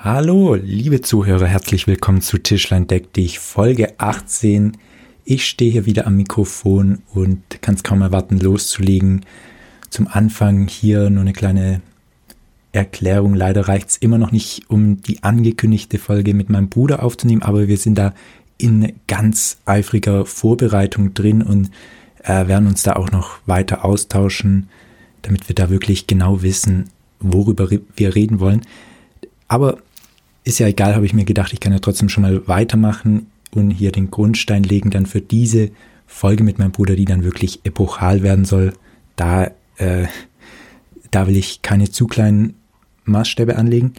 Hallo, liebe Zuhörer, herzlich willkommen zu Tischlein deck dich, Folge 18. Ich stehe hier wieder am Mikrofon und kann es kaum erwarten, loszulegen. Zum Anfang hier nur eine kleine Erklärung. Leider reicht es immer noch nicht, um die angekündigte Folge mit meinem Bruder aufzunehmen, aber wir sind da in ganz eifriger Vorbereitung drin und werden uns da auch noch weiter austauschen, damit wir da wirklich genau wissen, worüber wir reden wollen. Aber ist ja egal, habe ich mir gedacht, ich kann ja trotzdem schon mal weitermachen und hier den Grundstein legen dann für diese Folge mit meinem Bruder, die dann wirklich epochal werden soll. Da will ich keine zu kleinen Maßstäbe anlegen.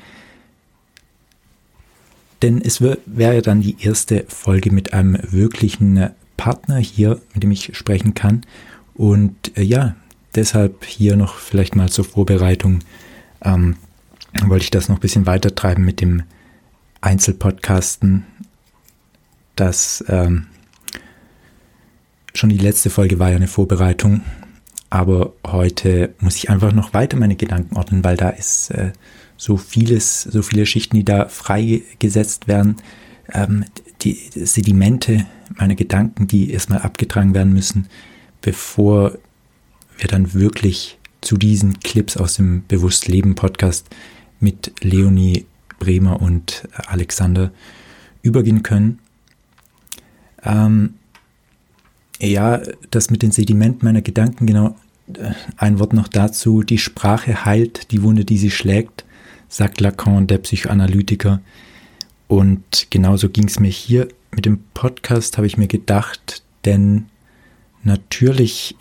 Denn es wäre dann die erste Folge mit einem wirklichen Partner hier, mit dem ich sprechen kann. Und deshalb hier noch vielleicht mal zur Vorbereitung wollte ich das noch ein bisschen weiter treiben mit dem Einzelpodcasten. Das schon die letzte Folge war ja eine Vorbereitung, aber heute muss ich einfach noch weiter meine Gedanken ordnen, weil da ist so viele Schichten, die da freigesetzt werden, die Sedimente meiner Gedanken, die erstmal abgetragen werden müssen, bevor wir dann wirklich zu diesen Clips aus dem Bewusst-Leben-Podcast mit Leonie Bremer und Alexander übergehen können. Das mit den Sedimenten meiner Gedanken, genau, ein Wort noch dazu. Die Sprache heilt die Wunde, die sie schlägt, sagt Lacan, der Psychoanalytiker. Und genauso ging es mir hier mit dem Podcast, habe ich mir gedacht, denn natürlich,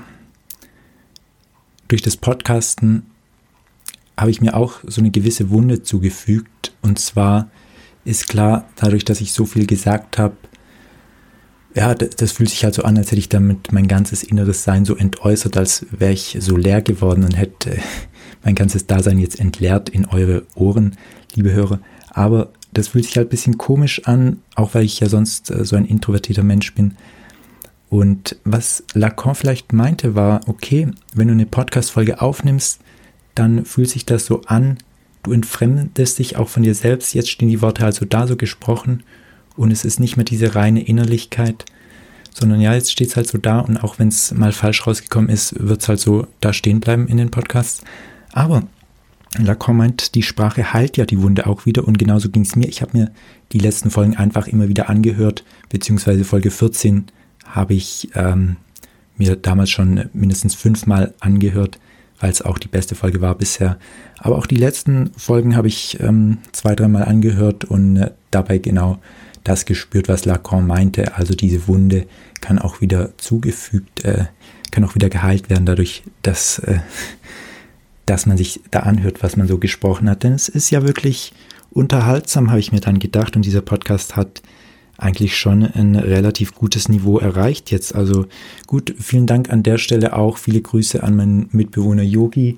durch das Podcasten habe ich mir auch so eine gewisse Wunde zugefügt. Und zwar ist klar, dadurch, dass ich so viel gesagt habe, das fühlt sich halt so an, als hätte ich damit mein ganzes inneres Sein so entäußert, als wäre ich so leer geworden und hätte mein ganzes Dasein jetzt entleert in eure Ohren, liebe Hörer. Aber das fühlt sich halt ein bisschen komisch an, auch weil ich ja sonst so ein introvertierter Mensch bin. Und was Lacan vielleicht meinte war, okay, wenn du eine Podcast-Folge aufnimmst, dann fühlt sich das so an, du entfremdest dich auch von dir selbst, jetzt stehen die Worte also da so gesprochen und es ist nicht mehr diese reine Innerlichkeit, sondern jetzt steht es halt so da und auch wenn es mal falsch rausgekommen ist, wird es halt so da stehen bleiben in den Podcasts. Aber Lacan meint, die Sprache heilt ja die Wunde auch wieder und genauso ging es mir. Ich habe mir die letzten Folgen einfach immer wieder angehört, beziehungsweise Folge 14 habe ich mir damals schon mindestens 5-mal angehört, weil es auch die beste Folge war bisher. Aber auch die letzten Folgen habe ich 2-3-mal angehört und dabei genau das gespürt, was Lacan meinte. Also diese Wunde kann auch wieder kann auch wieder geheilt werden dadurch, dass man sich da anhört, was man so gesprochen hat. Denn es ist ja wirklich unterhaltsam, habe ich mir dann gedacht. Und dieser Podcast hat eigentlich schon ein relativ gutes Niveau erreicht jetzt. Also gut, vielen Dank an der Stelle auch. Viele Grüße an meinen Mitbewohner Yogi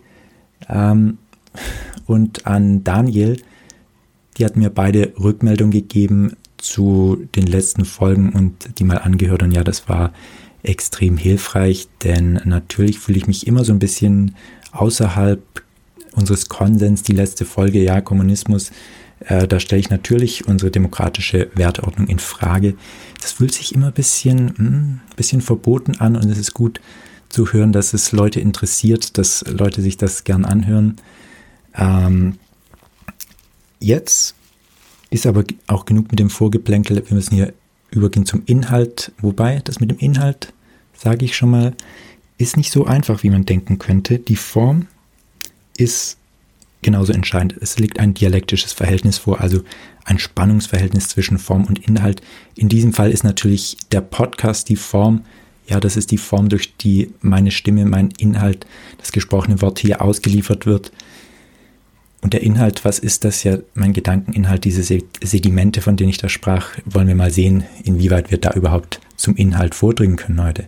und an Daniel. Die hatten mir beide Rückmeldung gegeben zu den letzten Folgen und die mal angehört. Und ja, das war extrem hilfreich, denn natürlich fühle ich mich immer so ein bisschen außerhalb unseres Konsens. Die letzte Folge, Kommunismus, da stelle ich natürlich unsere demokratische Werteordnung in Frage. Das fühlt sich immer ein bisschen verboten an und es ist gut zu hören, dass es Leute interessiert, dass Leute sich das gern anhören. Jetzt ist aber auch genug mit dem Vorgeplänkel. Wir müssen hier übergehen zum Inhalt. Wobei, das mit dem Inhalt, sage ich schon mal, ist nicht so einfach, wie man denken könnte. Die Form ist genauso entscheidend. Es liegt ein dialektisches Verhältnis vor, also ein Spannungsverhältnis zwischen Form und Inhalt. In diesem Fall ist natürlich der Podcast die Form. Ja, das ist die Form, durch die meine Stimme, mein Inhalt, das gesprochene Wort hier ausgeliefert wird. Und der Inhalt, was ist das? Ja, mein Gedankeninhalt, diese Sedimente, von denen ich da sprach, wollen wir mal sehen, inwieweit wir da überhaupt zum Inhalt vordringen können heute.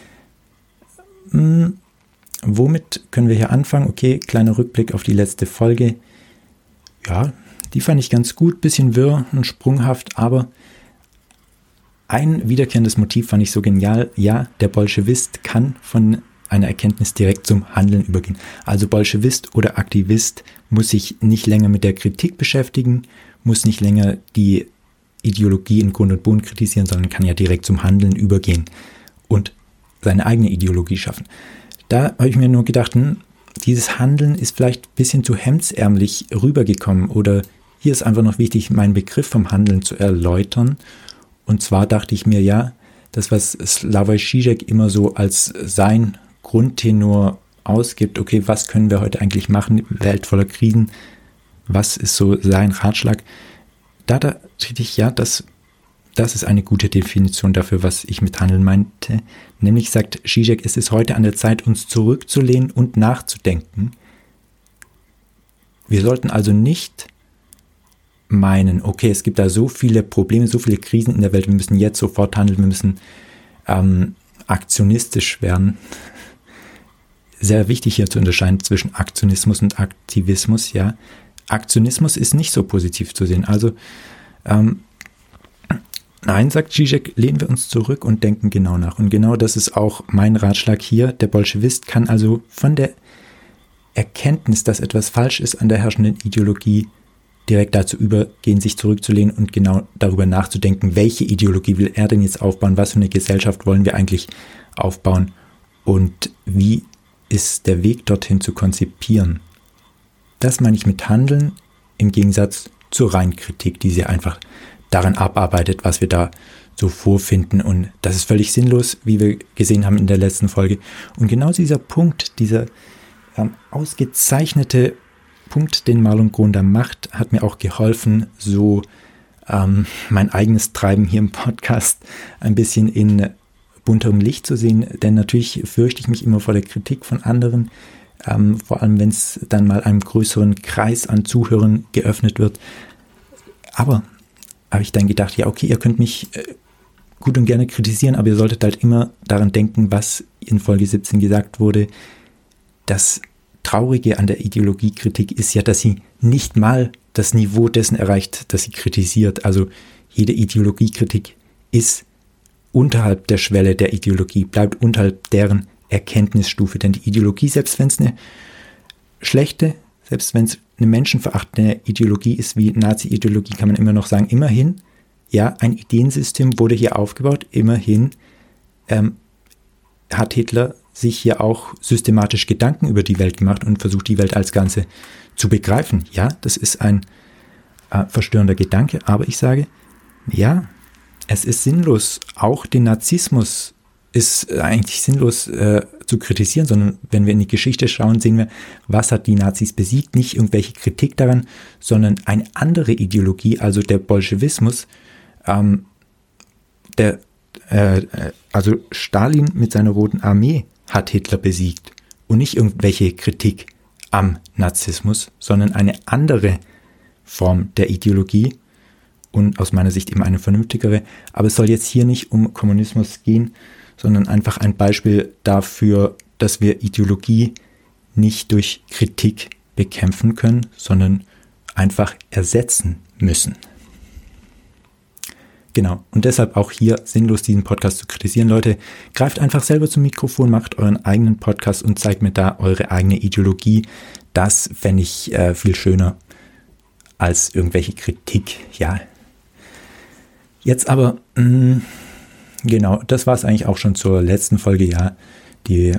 Womit können wir hier anfangen? Okay, kleiner Rückblick auf die letzte Folge. Ja, die fand ich ganz gut, bisschen wirr und sprunghaft, aber ein wiederkehrendes Motiv fand ich so genial. Ja, der Bolschewist kann von einer Erkenntnis direkt zum Handeln übergehen. Also Bolschewist oder Aktivist muss sich nicht länger mit der Kritik beschäftigen, muss nicht länger die Ideologie in Grund und Boden kritisieren, sondern kann ja direkt zum Handeln übergehen und seine eigene Ideologie schaffen. Da habe ich mir nur gedacht, dieses Handeln ist vielleicht ein bisschen zu hemdsärmlich rübergekommen oder hier ist einfach noch wichtig, meinen Begriff vom Handeln zu erläutern. Und zwar dachte ich mir, ja, das, was Slavoj Žižek immer so als sein Grundtenor ausgibt, okay, was können wir heute eigentlich machen, Welt voller Krisen, was ist so sein Ratschlag, da dachte ich, ja, das ist eine gute Definition dafür, was ich mit Handeln meinte. Nämlich sagt Žižek, es ist heute an der Zeit, uns zurückzulehnen und nachzudenken. Wir sollten also nicht meinen, okay, es gibt da so viele Probleme, so viele Krisen in der Welt, wir müssen jetzt sofort handeln, wir müssen aktionistisch werden. Sehr wichtig hier zu unterscheiden zwischen Aktionismus und Aktivismus, ja. Aktionismus ist nicht so positiv zu sehen. Also, nein, sagt Žižek, lehnen wir uns zurück und denken genau nach. Und genau das ist auch mein Ratschlag hier. Der Bolschewist kann also von der Erkenntnis, dass etwas falsch ist an der herrschenden Ideologie, direkt dazu übergehen, sich zurückzulehnen und genau darüber nachzudenken, welche Ideologie will er denn jetzt aufbauen, was für eine Gesellschaft wollen wir eigentlich aufbauen und wie ist der Weg dorthin zu konzipieren. Das meine ich mit Handeln im Gegensatz zur Reinkritik, die sie einfach daran abarbeitet, was wir da so vorfinden. Und das ist völlig sinnlos, wie wir gesehen haben in der letzten Folge. Und genau dieser Punkt, dieser ausgezeichnete Punkt, den Marlon Gronder macht, hat mir auch geholfen, so mein eigenes Treiben hier im Podcast ein bisschen in bunterem Licht zu sehen. Denn natürlich fürchte ich mich immer vor der Kritik von anderen, vor allem wenn es dann mal einem größeren Kreis an Zuhörern geöffnet wird. Aber habe ich dann gedacht, ja okay, ihr könnt mich gut und gerne kritisieren, aber ihr solltet halt immer daran denken, was in Folge 17 gesagt wurde. Das Traurige an der Ideologiekritik ist ja, dass sie nicht mal das Niveau dessen erreicht, das sie kritisiert. Also jede Ideologiekritik ist unterhalb der Schwelle der Ideologie, bleibt unterhalb deren Erkenntnisstufe. Denn die Ideologie, selbst wenn es eine schlechte, selbst wenn es eine menschenverachtende Ideologie ist, wie Nazi-Ideologie, kann man immer noch sagen, immerhin, ja, ein Ideensystem wurde hier aufgebaut, immerhin hat Hitler sich hier auch systematisch Gedanken über die Welt gemacht und versucht, die Welt als Ganze zu begreifen. Ja, das ist ein verstörender Gedanke, aber ich sage, ja, es ist sinnlos, auch den Narzissmus ist eigentlich sinnlos zu kritisieren, sondern wenn wir in die Geschichte schauen, sehen wir, was hat die Nazis besiegt, nicht irgendwelche Kritik daran, sondern eine andere Ideologie, also der Bolschewismus, also Stalin mit seiner Roten Armee hat Hitler besiegt und nicht irgendwelche Kritik am Narzissmus, sondern eine andere Form der Ideologie und aus meiner Sicht eben eine vernünftigere. Aber es soll jetzt hier nicht um Kommunismus gehen, sondern einfach ein Beispiel dafür, dass wir Ideologie nicht durch Kritik bekämpfen können, sondern einfach ersetzen müssen. Genau, und deshalb auch hier sinnlos diesen Podcast zu kritisieren. Leute, greift einfach selber zum Mikrofon, macht euren eigenen Podcast und zeigt mir da eure eigene Ideologie. Das fände ich viel schöner als irgendwelche Kritik. Ja, jetzt aber, genau, das war es eigentlich auch schon zur letzten Folge. Ja, die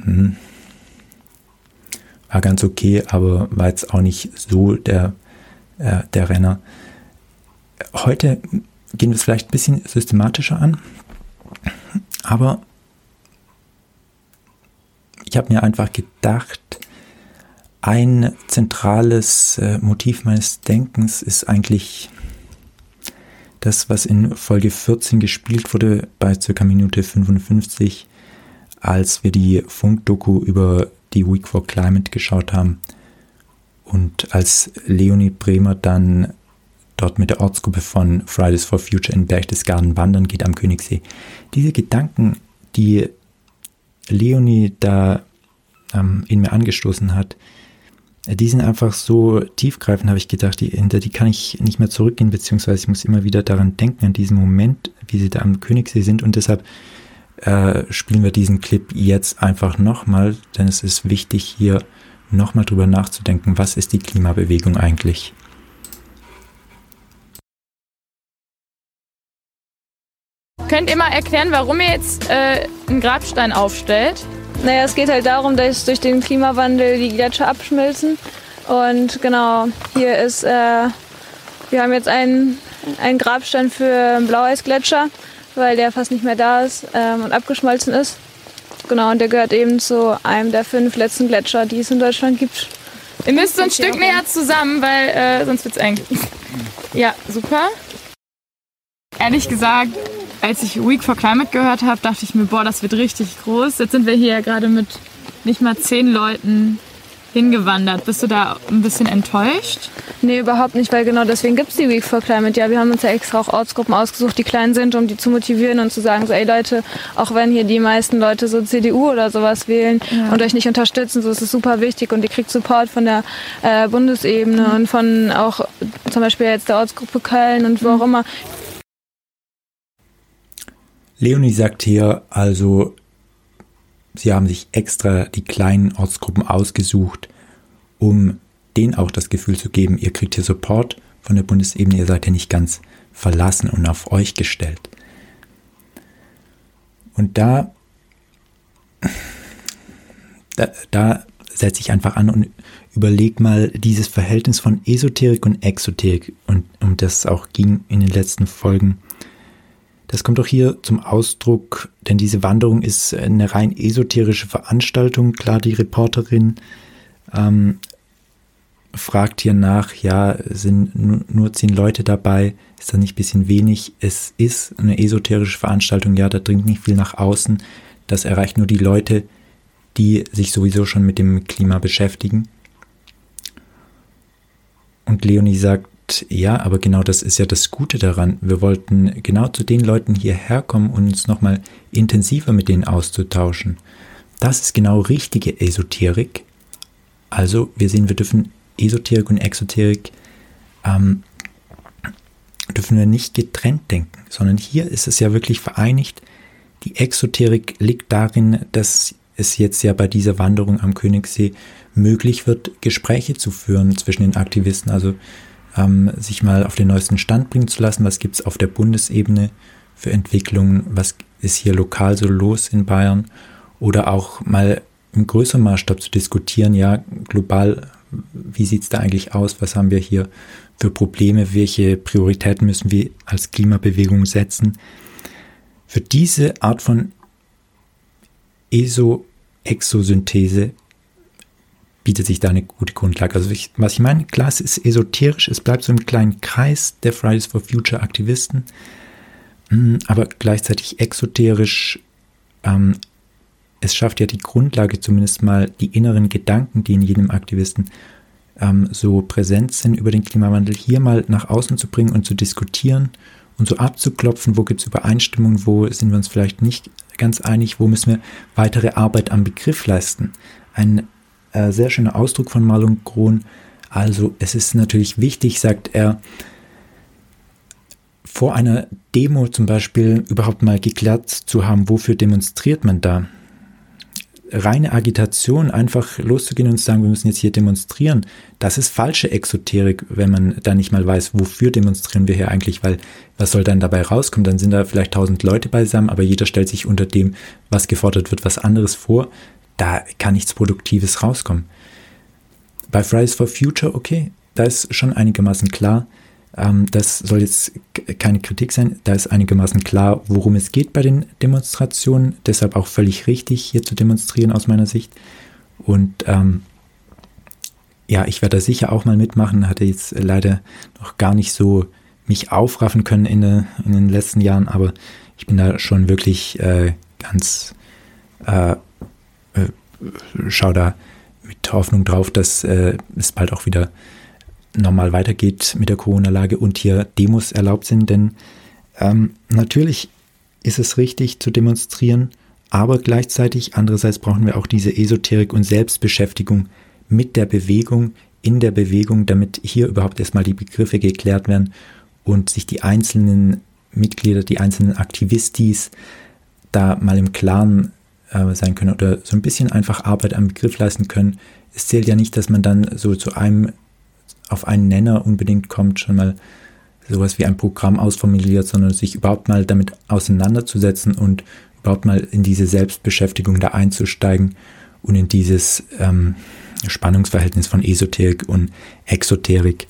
war ganz okay, aber war jetzt auch nicht so der Renner. Heute gehen wir es vielleicht ein bisschen systematischer an, aber ich habe mir einfach gedacht, ein zentrales Motiv meines Denkens ist eigentlich das, was in Folge 14 gespielt wurde, bei ca. Minute 55, als wir die Funkdoku über die Week for Climate geschaut haben und als Leonid Bremer dann dort mit der Ortsgruppe von Fridays for Future in Berchtesgaden wandern geht am Königssee. Diese Gedanken, die Leonie da in mir angestoßen hat, die sind einfach so tiefgreifend, habe ich gedacht, hinter die kann ich nicht mehr zurückgehen, beziehungsweise ich muss immer wieder daran denken, an diesen Moment, wie sie da am Königssee sind und deshalb spielen wir diesen Clip jetzt einfach nochmal, denn es ist wichtig, hier nochmal drüber nachzudenken, was ist die Klimabewegung eigentlich? Könnt ihr mal erklären, warum ihr jetzt einen Grabstein aufstellt? Naja, es geht halt darum, dass durch den Klimawandel die Gletscher abschmilzen. Und genau, hier ist, wir haben jetzt einen Grabstein für einen Blaueisgletscher, weil der fast nicht mehr da ist und abgeschmolzen ist. Genau, und der gehört eben zu einem der 5 letzten Gletscher, die es in Deutschland gibt. Ihr müsst so ein Stück näher zusammen, weil sonst wird's eng. Ja, super. Ehrlich gesagt, als ich Week for Climate gehört habe, dachte ich mir, boah, das wird richtig groß. Jetzt sind wir hier gerade mit nicht mal 10 Leuten hingewandert. Bist du da ein bisschen enttäuscht? Nee, überhaupt nicht, weil genau deswegen gibt es die Week for Climate. Ja, wir haben uns ja extra auch Ortsgruppen ausgesucht, die klein sind, um die zu motivieren und zu sagen, so, ey Leute, auch wenn hier die meisten Leute so CDU oder sowas wählen und euch nicht unterstützen, so ist es super wichtig und ihr kriegt Support von der Bundesebene und von auch zum Beispiel jetzt der Ortsgruppe Köln und wo auch immer. Leonie sagt hier also, sie haben sich extra die kleinen Ortsgruppen ausgesucht, um denen auch das Gefühl zu geben, ihr kriegt hier Support von der Bundesebene, ihr seid ja nicht ganz verlassen und auf euch gestellt. Und da setze ich einfach an und überleg mal dieses Verhältnis von Esoterik und Exoterik, und um das es auch ging in den letzten Folgen. Das kommt auch hier zum Ausdruck, denn diese Wanderung ist eine rein esoterische Veranstaltung. Klar, die Reporterin fragt hier nach, ja, sind nur 10 Leute dabei, ist das nicht ein bisschen wenig? Es ist eine esoterische Veranstaltung, ja, da dringt nicht viel nach außen. Das erreicht nur die Leute, die sich sowieso schon mit dem Klima beschäftigen. Und Leonie sagt, ja, aber genau das ist ja das Gute daran. Wir wollten genau zu den Leuten hierher kommen und uns nochmal intensiver mit denen auszutauschen. Das ist genau richtige Esoterik. Also wir sehen, wir dürfen Esoterik und Exoterik dürfen wir nicht getrennt denken, sondern hier ist es ja wirklich vereinigt. Die Exoterik liegt darin, dass es jetzt ja bei dieser Wanderung am Königssee möglich wird, Gespräche zu führen zwischen den Aktivisten, also sich mal auf den neuesten Stand bringen zu lassen, was gibt es auf der Bundesebene für Entwicklungen, was ist hier lokal so los in Bayern, oder auch mal im größeren Maßstab zu diskutieren, ja, global, wie sieht es da eigentlich aus, was haben wir hier für Probleme, welche Prioritäten müssen wir als Klimabewegung setzen. Für diese Art von Exosynthese bietet sich da eine gute Grundlage. Also was ich meine, klar, es ist esoterisch, es bleibt so im kleinen Kreis der Fridays for Future Aktivisten, aber gleichzeitig exoterisch. Es schafft ja die Grundlage, zumindest mal die inneren Gedanken, die in jedem Aktivisten so präsent sind über den Klimawandel, hier mal nach außen zu bringen und zu diskutieren und so abzuklopfen, wo gibt es Übereinstimmungen, wo sind wir uns vielleicht nicht ganz einig, wo müssen wir weitere Arbeit am Begriff leisten. Ein sehr schöner Ausdruck von Marlon Grohn. Also es ist natürlich wichtig, sagt er, vor einer Demo zum Beispiel überhaupt mal geklärt zu haben, wofür demonstriert man da. Reine Agitation, einfach loszugehen und zu sagen, wir müssen jetzt hier demonstrieren, das ist falsche Exoterik, wenn man da nicht mal weiß, wofür demonstrieren wir hier eigentlich, weil was soll dann dabei rauskommen? Dann sind da vielleicht 1000 Leute beisammen, aber jeder stellt sich unter dem, was gefordert wird, was anderes vor. Da kann nichts Produktives rauskommen. Bei Fridays for Future, okay, da ist schon einigermaßen klar, das soll jetzt keine Kritik sein, da ist einigermaßen klar, worum es geht bei den Demonstrationen, deshalb auch völlig richtig, hier zu demonstrieren aus meiner Sicht. Und ja, ich werde da sicher auch mal mitmachen, hatte jetzt leider noch gar nicht so mich aufraffen können in den letzten Jahren, aber ich bin da schon wirklich ganz schau da mit Hoffnung drauf, dass es bald auch wieder normal weitergeht mit der Corona-Lage und hier Demos erlaubt sind, denn natürlich ist es richtig zu demonstrieren, aber gleichzeitig andererseits brauchen wir auch diese Esoterik und Selbstbeschäftigung mit der Bewegung, in der Bewegung, damit hier überhaupt erstmal die Begriffe geklärt werden und sich die einzelnen Mitglieder, die einzelnen Aktivistis da mal im Klaren sein können oder so ein bisschen einfach Arbeit am Begriff leisten können. Es zählt ja nicht, dass man dann so auf einen Nenner unbedingt kommt, schon mal sowas wie ein Programm ausformuliert, sondern sich überhaupt mal damit auseinanderzusetzen und überhaupt mal in diese Selbstbeschäftigung da einzusteigen und in dieses Spannungsverhältnis von Esoterik und Exoterik.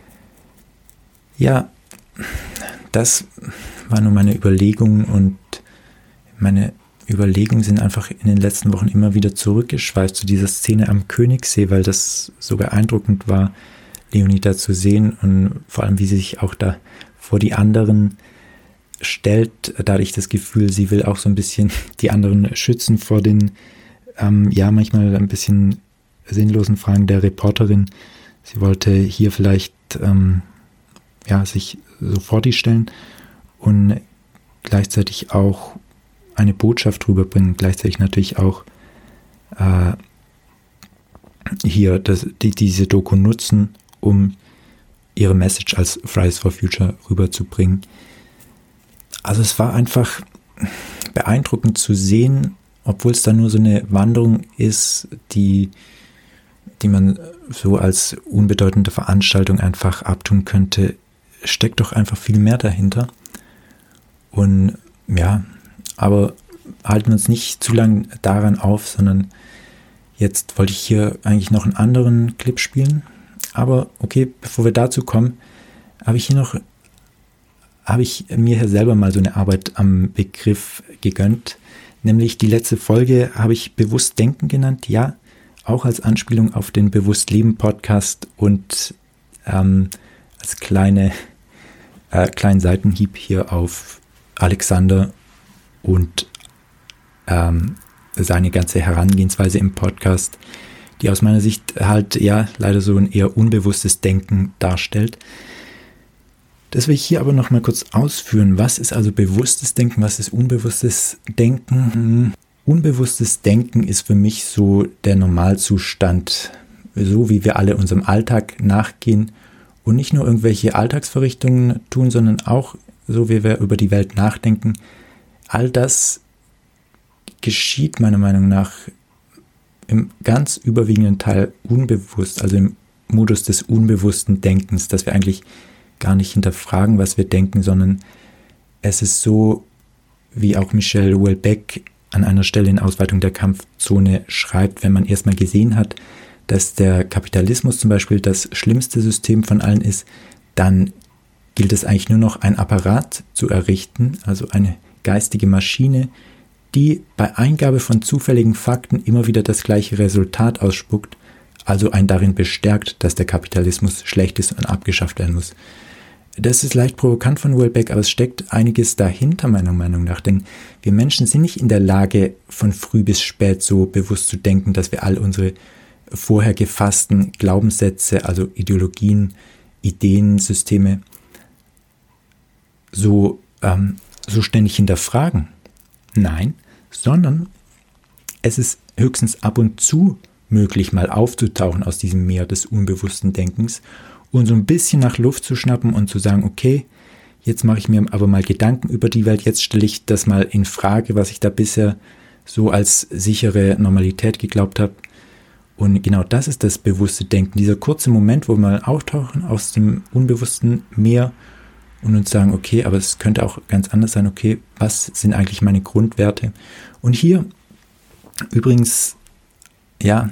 Ja, das war nur meine Überlegung und meine Überlegungen sind einfach in den letzten Wochen immer wieder zurückgeschweift zu dieser Szene am Königssee, weil das so beeindruckend war, Leonie da zu sehen und vor allem, wie sie sich auch da vor die anderen stellt. Da hatte ich das Gefühl, sie will auch so ein bisschen die anderen schützen vor den, manchmal ein bisschen sinnlosen Fragen der Reporterin. Sie wollte hier vielleicht, sich so vor die stellen und gleichzeitig auch eine Botschaft rüberbringen, gleichzeitig natürlich auch hier diese Doku nutzen, um ihre Message als Fridays for Future rüberzubringen. Also es war einfach beeindruckend zu sehen, obwohl es da nur so eine Wanderung ist, die man so als unbedeutende Veranstaltung einfach abtun könnte, steckt doch einfach viel mehr dahinter. Und ja, aber halten wir uns nicht zu lange daran auf, sondern jetzt wollte ich hier eigentlich noch einen anderen Clip spielen. Aber okay, bevor wir dazu kommen, habe ich mir hier selber mal so eine Arbeit am Begriff gegönnt. Nämlich die letzte Folge habe ich Bewusst Denken genannt, ja, auch als Anspielung auf den Bewusst Leben Podcast und als kleinen Seitenhieb hier auf Alexander und seine ganze Herangehensweise im Podcast, die aus meiner Sicht halt ja leider so ein eher unbewusstes Denken darstellt. Das will ich hier aber noch mal kurz ausführen. Was ist also bewusstes Denken, was ist unbewusstes Denken? Unbewusstes Denken ist für mich so der Normalzustand, so wie wir alle unserem Alltag nachgehen und nicht nur irgendwelche Alltagsverrichtungen tun, sondern auch so wie wir über die Welt nachdenken. All das geschieht meiner Meinung nach im ganz überwiegenden Teil unbewusst, also im Modus des unbewussten Denkens, dass wir eigentlich gar nicht hinterfragen, was wir denken, sondern es ist so, wie auch Michel Houellebecq an einer Stelle in Ausweitung der Kampfzone schreibt, wenn man erstmal gesehen hat, dass der Kapitalismus zum Beispiel das schlimmste System von allen ist, dann gilt es eigentlich nur noch, ein Apparat zu errichten, also eine geistige Maschine, die bei Eingabe von zufälligen Fakten immer wieder das gleiche Resultat ausspuckt, also einen darin bestärkt, dass der Kapitalismus schlecht ist und abgeschafft werden muss. Das ist leicht provokant von Houellebecq, aber es steckt einiges dahinter, meiner Meinung nach, denn wir Menschen sind nicht in der Lage, von früh bis spät so bewusst zu denken, dass wir all unsere vorher gefassten Glaubenssätze, also Ideologien, Ideen, Systeme, so ständig hinterfragen. Nein, sondern es ist höchstens ab und zu möglich, mal aufzutauchen aus diesem Meer des unbewussten Denkens und so ein bisschen nach Luft zu schnappen und zu sagen, okay, jetzt mache ich mir aber mal Gedanken über die Welt, jetzt stelle ich das mal in Frage, was ich da bisher so als sichere Normalität geglaubt habe. Und genau das ist das bewusste Denken, dieser kurze Moment, wo wir mal auftauchen aus dem unbewussten Meer und uns sagen, okay, aber es könnte auch ganz anders sein, okay, was sind eigentlich meine Grundwerte? Und hier übrigens, ja,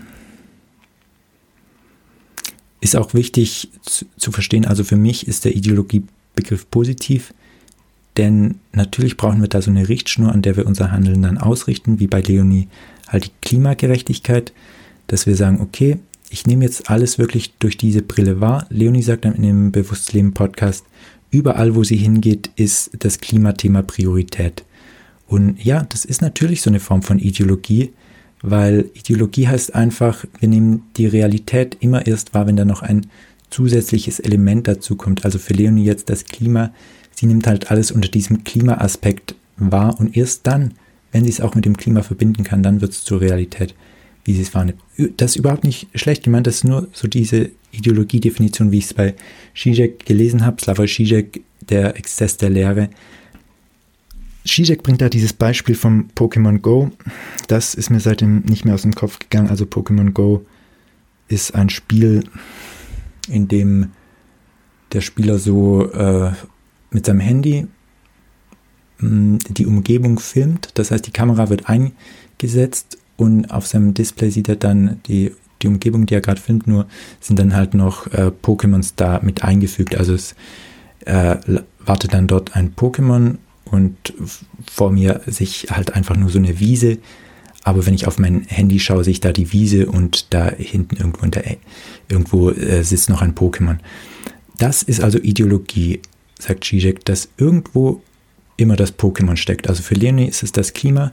ist auch wichtig zu verstehen, also für mich ist der Ideologiebegriff positiv, denn natürlich brauchen wir da so eine Richtschnur, an der wir unser Handeln dann ausrichten, wie bei Leonie halt die Klimagerechtigkeit, dass wir sagen, okay, ich nehme jetzt alles wirklich durch diese Brille wahr. Leonie sagt dann in dem Bewusstleben-Podcast, überall, wo sie hingeht, ist das Klimathema Priorität. Und ja, das ist natürlich so eine Form von Ideologie, weil Ideologie heißt einfach, wir nehmen die Realität immer erst wahr, wenn da noch ein zusätzliches Element dazu kommt. Also für Leonie jetzt das Klima, sie nimmt halt alles unter diesem Klimaaspekt wahr und erst dann, wenn sie es auch mit dem Klima verbinden kann, dann wird es zur Realität, wie sie es wahrnimmt. Das ist überhaupt nicht schlecht gemeint, das ist nur so diese Ideologiedefinition, wie ich es bei Žižek gelesen habe, Slavoj Žižek, der Exzess der Lehre. Zizek bringt da dieses Beispiel vom Pokémon Go. Das ist mir seitdem nicht mehr aus dem Kopf gegangen. Also Pokémon Go ist ein Spiel, in dem der Spieler so mit seinem Handy die Umgebung filmt. Das heißt, die Kamera wird eingesetzt und auf seinem Display sieht er dann die Umgebung, die er gerade filmt, nur sind dann halt noch Pokémons da mit eingefügt. Also es wartet dann dort ein Pokémon und vor mir sich halt einfach nur so eine Wiese. Aber wenn ich auf mein Handy schaue, sehe ich da die Wiese und da hinten irgendwo sitzt noch ein Pokémon. Das ist also Ideologie, sagt Zizek, dass irgendwo immer das Pokémon steckt. Also für Leonie ist es das Klima.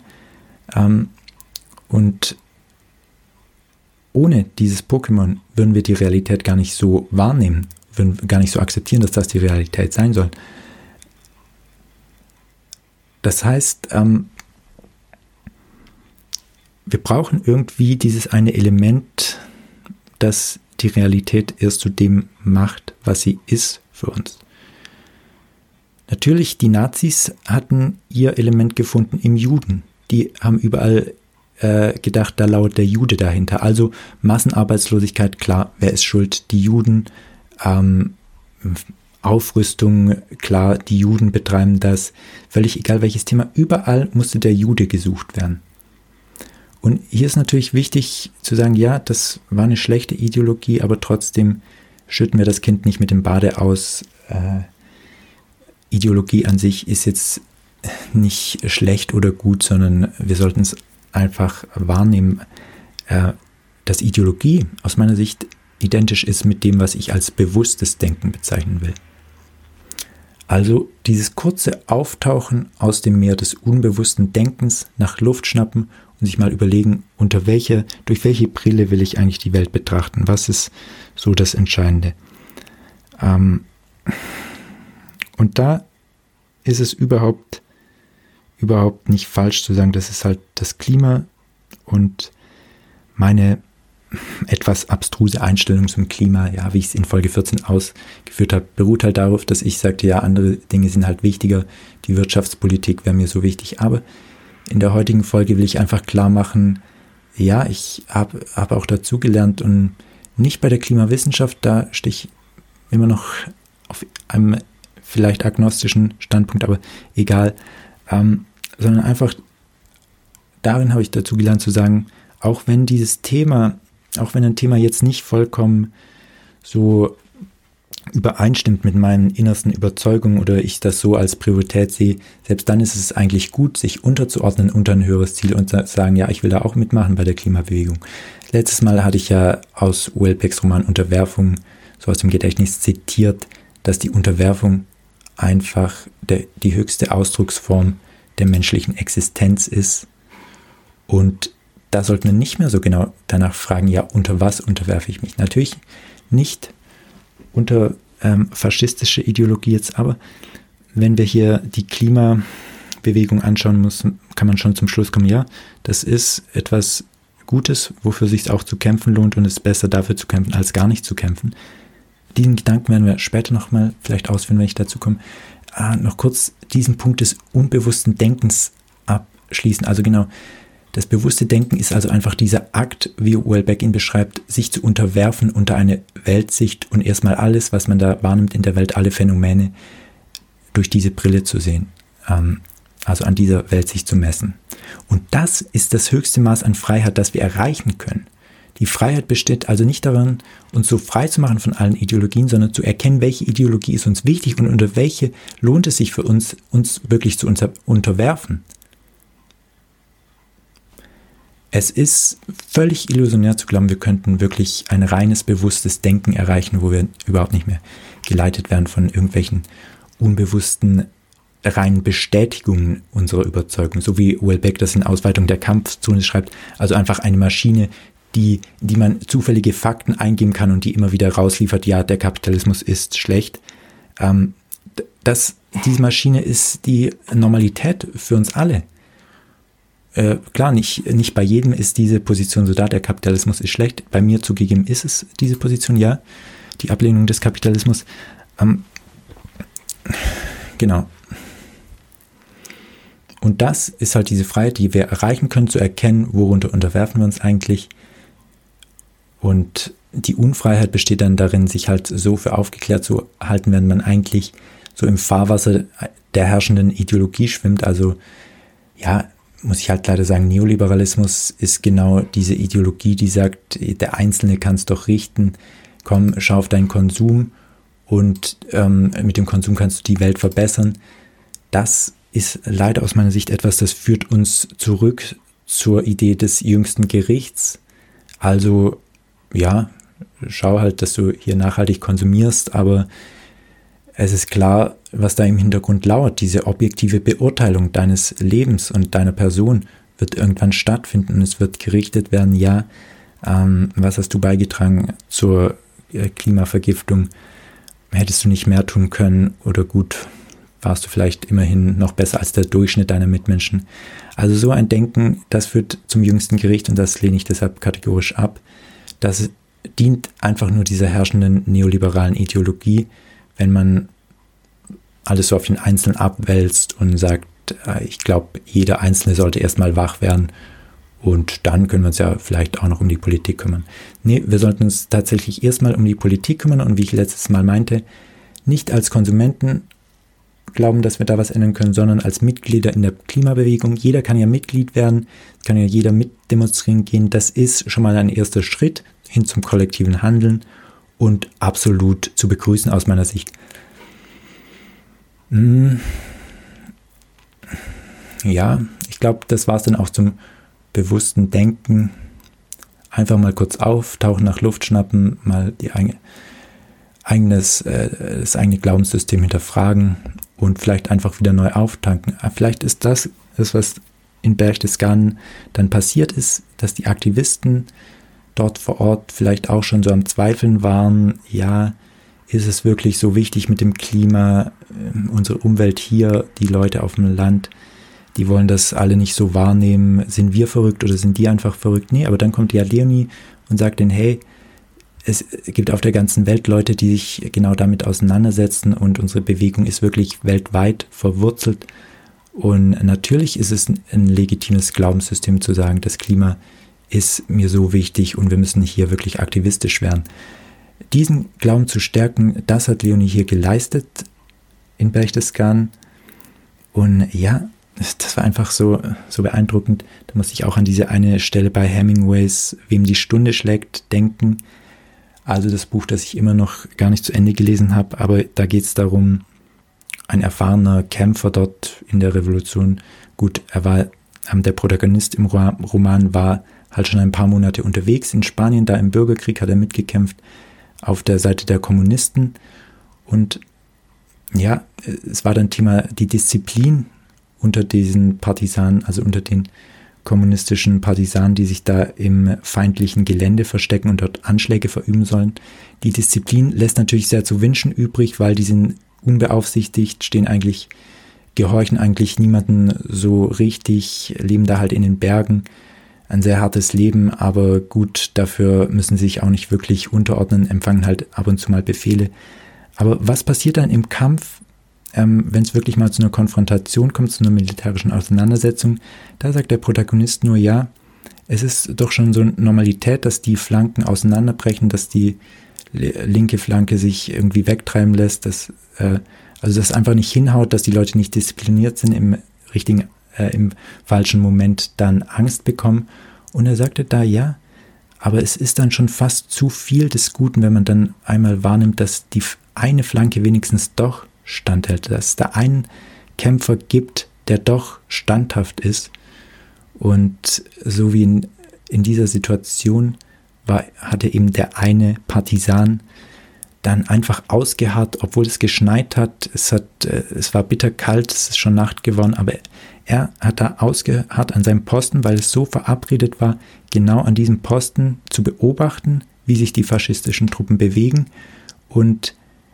Und ohne dieses Pokémon würden wir die Realität gar nicht so wahrnehmen, würden gar nicht so akzeptieren, dass das die Realität sein soll. Das heißt, wir brauchen irgendwie dieses eine Element, das die Realität erst zu dem macht, was sie ist für uns. Natürlich, die Nazis hatten ihr Element gefunden im Juden. Die haben überall gedacht, da lauert der Jude dahinter. Also Massenarbeitslosigkeit, klar, wer ist schuld? Die Juden. Aufrüstung, klar, die Juden betreiben das. Völlig egal welches Thema, überall musste der Jude gesucht werden. Und hier ist natürlich wichtig zu sagen, ja, das war eine schlechte Ideologie, aber trotzdem schütten wir das Kind nicht mit dem Bade aus. Ideologie an sich ist jetzt nicht schlecht oder gut, sondern wir sollten es einfach wahrnehmen, dass Ideologie aus meiner Sicht identisch ist mit dem, was ich als bewusstes Denken bezeichnen will. Also dieses kurze Auftauchen aus dem Meer des unbewussten Denkens, nach Luft schnappen und sich mal überlegen, durch welche Brille will ich eigentlich die Welt betrachten? Was ist so das Entscheidende? Und da ist es überhaupt nicht falsch zu sagen, das ist halt das Klima, und meine etwas abstruse Einstellung zum Klima, ja, wie ich es in Folge 14 ausgeführt habe, beruht halt darauf, dass ich sagte, ja, andere Dinge sind halt wichtiger, die Wirtschaftspolitik wäre mir so wichtig, aber in der heutigen Folge will ich einfach klar machen, ja, ich habe auch dazugelernt und nicht bei der Klimawissenschaft, da stehe ich immer noch auf einem vielleicht agnostischen Standpunkt, aber egal, sondern einfach darin habe ich dazu gelernt zu sagen, auch wenn ein Thema jetzt nicht vollkommen so übereinstimmt mit meinen innersten Überzeugungen oder ich das so als Priorität sehe, selbst dann ist es eigentlich gut, sich unterzuordnen unter ein höheres Ziel und zu sagen, ja, ich will da auch mitmachen bei der Klimabewegung. Letztes Mal hatte ich ja aus Houellebecqs Roman Unterwerfung so aus dem Gedächtnis zitiert, dass die Unterwerfung einfach die höchste Ausdrucksform der menschlichen Existenz ist. Und da sollten wir nicht mehr so genau danach fragen, ja, unter was unterwerfe ich mich? Natürlich nicht unter faschistische Ideologie jetzt, aber wenn wir hier die Klimabewegung anschauen müssen, kann man schon zum Schluss kommen, ja, das ist etwas Gutes, wofür es sich auch zu kämpfen lohnt, und es ist besser dafür zu kämpfen, als gar nicht zu kämpfen. Diesen Gedanken werden wir später nochmal vielleicht ausführen, wenn ich dazu komme. Noch kurz diesen Punkt des unbewussten Denkens abschließen. Also genau, das bewusste Denken ist also einfach dieser Akt, wie Houellebecq ihn beschreibt, sich zu unterwerfen unter eine Weltsicht und erstmal alles, was man da wahrnimmt in der Welt, alle Phänomene durch diese Brille zu sehen. Also an dieser Weltsicht zu messen. Und das ist das höchste Maß an Freiheit, das wir erreichen können. Die Freiheit besteht also nicht darin, uns so frei zu machen von allen Ideologien, sondern zu erkennen, welche Ideologie ist uns wichtig und unter welche lohnt es sich für uns wirklich zu unterwerfen. Es ist völlig illusionär zu glauben, wir könnten wirklich ein reines, bewusstes Denken erreichen, wo wir überhaupt nicht mehr geleitet werden von irgendwelchen unbewussten, reinen Bestätigungen unserer Überzeugung. So wie Houellebecq das in Ausweitung der Kampfzone schreibt, also einfach eine Maschine, die man zufällige Fakten eingeben kann und die immer wieder rausliefert, ja, der Kapitalismus ist schlecht. Diese Maschine ist die Normalität für uns alle. Klar, nicht bei jedem ist diese Position so da, der Kapitalismus ist schlecht. Bei mir zugegeben ist es diese Position, ja, die Ablehnung des Kapitalismus. Genau. Und das ist halt diese Freiheit, die wir erreichen können, zu erkennen, worunter unterwerfen wir uns eigentlich. Und die Unfreiheit besteht dann darin, sich halt so für aufgeklärt zu halten, wenn man eigentlich so im Fahrwasser der herrschenden Ideologie schwimmt. Also ja, muss ich halt leider sagen, Neoliberalismus ist genau diese Ideologie, die sagt, der Einzelne kann es doch richten, komm, schau auf deinen Konsum und mit dem Konsum kannst du die Welt verbessern. Das ist leider aus meiner Sicht etwas, das führt uns zurück zur Idee des jüngsten Gerichts. Also ja, schau halt, dass du hier nachhaltig konsumierst, aber es ist klar, was da im Hintergrund lauert. Diese objektive Beurteilung deines Lebens und deiner Person wird irgendwann stattfinden und es wird gerichtet werden, ja, was hast du beigetragen zur Klimavergiftung? Hättest du nicht mehr tun können oder gut, warst du vielleicht immerhin noch besser als der Durchschnitt deiner Mitmenschen. Also so ein Denken, das führt zum jüngsten Gericht und das lehne ich deshalb kategorisch ab. Das dient einfach nur dieser herrschenden neoliberalen Ideologie, wenn man alles so auf den Einzelnen abwälzt und sagt, ich glaube, jeder Einzelne sollte erstmal wach werden und dann können wir uns ja vielleicht auch noch um die Politik kümmern. Nee, wir sollten uns tatsächlich erstmal um die Politik kümmern und wie ich letztes Mal meinte, nicht als Konsumenten glauben, dass wir da was ändern können, sondern als Mitglieder in der Klimabewegung. Jeder kann ja Mitglied werden, kann ja jeder mitdemonstrieren gehen. Das ist schon mal ein erster Schritt hin zum kollektiven Handeln und absolut zu begrüßen aus meiner Sicht. Ja, ich glaube, das war es dann auch zum bewussten Denken. Einfach mal kurz auftauchen, nach Luft schnappen, mal das eigene Glaubenssystem hinterfragen und vielleicht einfach wieder neu auftanken. Vielleicht ist das, was in Berchtesgaden dann passiert ist, dass die Aktivisten dort vor Ort vielleicht auch schon so am Zweifeln waren, ja, ist es wirklich so wichtig mit dem Klima, unsere Umwelt hier, die Leute auf dem Land, die wollen das alle nicht so wahrnehmen, sind wir verrückt oder sind die einfach verrückt? Nee, aber dann kommt ja Leonie und sagt denen, hey, es gibt auf der ganzen Welt Leute, die sich genau damit auseinandersetzen und unsere Bewegung ist wirklich weltweit verwurzelt und natürlich ist es ein legitimes Glaubenssystem zu sagen, das Klima ist mir so wichtig und wir müssen hier wirklich aktivistisch werden. Diesen Glauben zu stärken, das hat Leonie hier geleistet in Berchtesgaden. Und ja, das war einfach so beeindruckend. Da muss ich auch an diese eine Stelle bei Hemingways, Wem die Stunde schlägt, denken. Also das Buch, das ich immer noch gar nicht zu Ende gelesen habe, aber da geht es darum, ein erfahrener Kämpfer dort in der Revolution, gut, der Protagonist im Roman war halt schon ein paar Monate unterwegs in Spanien, da im Bürgerkrieg hat er mitgekämpft auf der Seite der Kommunisten und ja, es war dann Thema die Disziplin unter diesen Partisanen, also unter den kommunistischen Partisanen, die sich da im feindlichen Gelände verstecken und dort Anschläge verüben sollen. Die Disziplin lässt natürlich sehr zu wünschen übrig, weil die sind unbeaufsichtigt, gehorchen eigentlich niemanden so richtig, leben da halt in den Bergen. Ein sehr hartes Leben, aber gut, dafür müssen sie sich auch nicht wirklich unterordnen, empfangen halt ab und zu mal Befehle. Aber was passiert dann im Kampf, wenn es wirklich mal zu einer Konfrontation kommt, zu einer militärischen Auseinandersetzung? Da sagt der Protagonist nur, ja, es ist doch schon so eine Normalität, dass die Flanken auseinanderbrechen, dass die linke Flanke sich irgendwie wegtreiben lässt, dass das einfach nicht hinhaut, dass die Leute nicht diszipliniert sind, im falschen Moment dann Angst bekommen. Und er sagte da, ja, aber es ist dann schon fast zu viel des Guten, wenn man dann einmal wahrnimmt, dass die eine Flanke wenigstens doch standhält, dass es da einen Kämpfer gibt, der doch standhaft ist. Und so wie in dieser Situation hatte eben der eine Partisan dann einfach ausgeharrt, obwohl es geschneit hat. Es war bitterkalt, es ist schon Nacht geworden, aber er hat da ausgeharrt an seinem Posten, weil es so verabredet war, genau an diesem Posten zu beobachten, wie sich die faschistischen Truppen bewegen. Und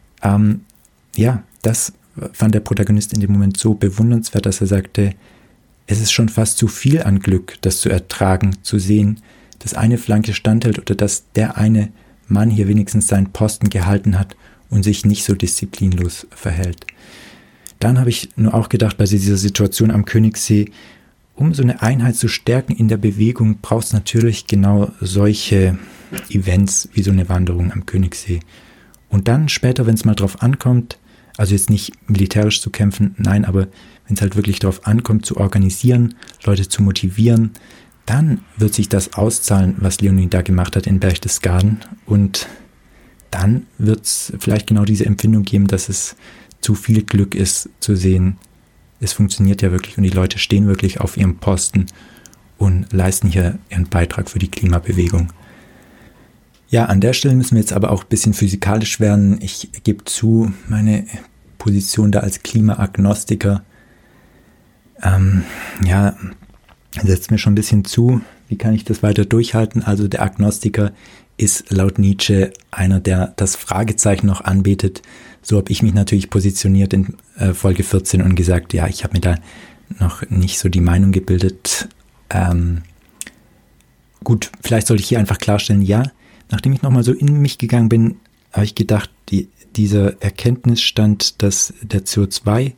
das fand der Protagonist in dem Moment so bewundernswert, dass er sagte, es ist schon fast zu viel an Glück, das zu ertragen, zu sehen, dass eine Flanke standhält oder dass der eine Mann hier wenigstens seinen Posten gehalten hat und sich nicht so disziplinlos verhält. Dann habe ich nur auch gedacht, bei dieser Situation am Königssee, um so eine Einheit zu stärken in der Bewegung, braucht es natürlich genau solche Events wie so eine Wanderung am Königssee. Und dann später, wenn es mal drauf ankommt, also jetzt nicht militärisch zu kämpfen, nein, aber wenn es halt wirklich drauf ankommt, zu organisieren, Leute zu motivieren, dann wird sich das auszahlen, was Leonie da gemacht hat in Berchtesgaden. Und dann wird es vielleicht genau diese Empfindung geben, dass es zu viel Glück ist, zu sehen, es funktioniert ja wirklich und die Leute stehen wirklich auf ihrem Posten und leisten hier ihren Beitrag für die Klimabewegung. Ja, an der Stelle müssen wir jetzt aber auch ein bisschen physikalisch werden. Ich gebe zu, meine Position da als Klimaagnostiker, setzt mir schon ein bisschen zu. Wie kann ich das weiter durchhalten? Also der Agnostiker ist laut Nietzsche einer, der das Fragezeichen noch anbetet. So habe ich mich natürlich positioniert in Folge 14 und gesagt, ja, ich habe mir da noch nicht so die Meinung gebildet. Gut, vielleicht sollte ich hier einfach klarstellen, ja, nachdem ich nochmal so in mich gegangen bin, habe ich gedacht, dieser Erkenntnisstand, dass der CO2,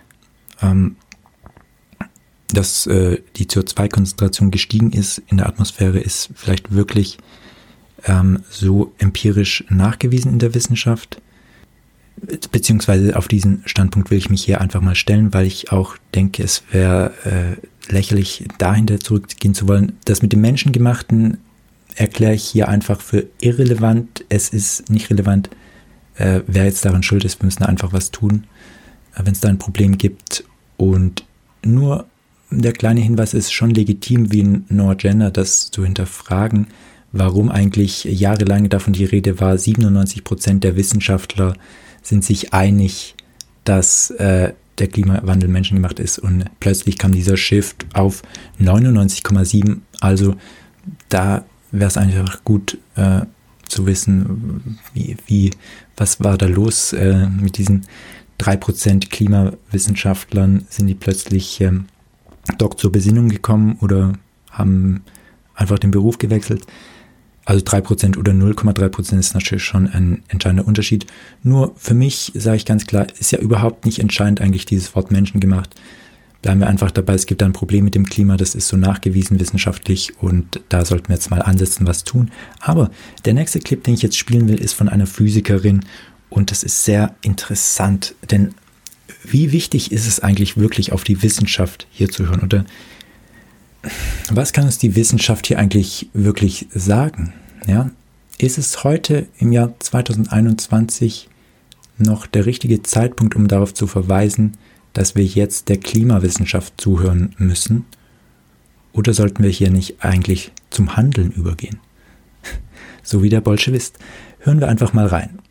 dass die CO2-Konzentration gestiegen ist in der Atmosphäre, ist vielleicht wirklich so empirisch nachgewiesen in der Wissenschaft. Beziehungsweise auf diesen Standpunkt will ich mich hier einfach mal stellen, weil ich auch denke, es wäre lächerlich, dahinter zurückgehen zu wollen. Das mit dem Menschengemachten erkläre ich hier einfach für irrelevant. Es ist nicht relevant, wer jetzt daran schuld ist. Wir müssen einfach was tun, wenn es da ein Problem gibt. Und nur der kleine Hinweis ist schon legitim, wie ein Noah Gender das zu hinterfragen, warum eigentlich jahrelang davon die Rede war, 97% der Wissenschaftler sind sich einig, dass der Klimawandel menschengemacht ist, und plötzlich kam dieser Shift auf 99,7. Also da wäre es einfach gut zu wissen, was war da los mit diesen 3% Klimawissenschaftlern. Sind die plötzlich doch zur Besinnung gekommen oder haben einfach den Beruf gewechselt? Also 3% oder 0,3% ist natürlich schon ein entscheidender Unterschied. Nur für mich, sage ich ganz klar, ist ja überhaupt nicht entscheidend eigentlich dieses Wort menschengemacht. Bleiben wir einfach dabei, es gibt da ein Problem mit dem Klima, das ist so nachgewiesen wissenschaftlich, und da sollten wir jetzt mal ansetzen, was tun. Aber der nächste Clip, den ich jetzt spielen will, ist von einer Physikerin, und das ist sehr interessant, denn wie wichtig ist es eigentlich wirklich, auf die Wissenschaft hier zu hören? Oder was kann uns die Wissenschaft hier eigentlich wirklich sagen? Ja? Ist es heute im Jahr 2021 noch der richtige Zeitpunkt, um darauf zu verweisen, dass wir jetzt der Klimawissenschaft zuhören müssen? Oder sollten wir hier nicht eigentlich zum Handeln übergehen? So wie der Bolschewist. Hören wir einfach mal rein.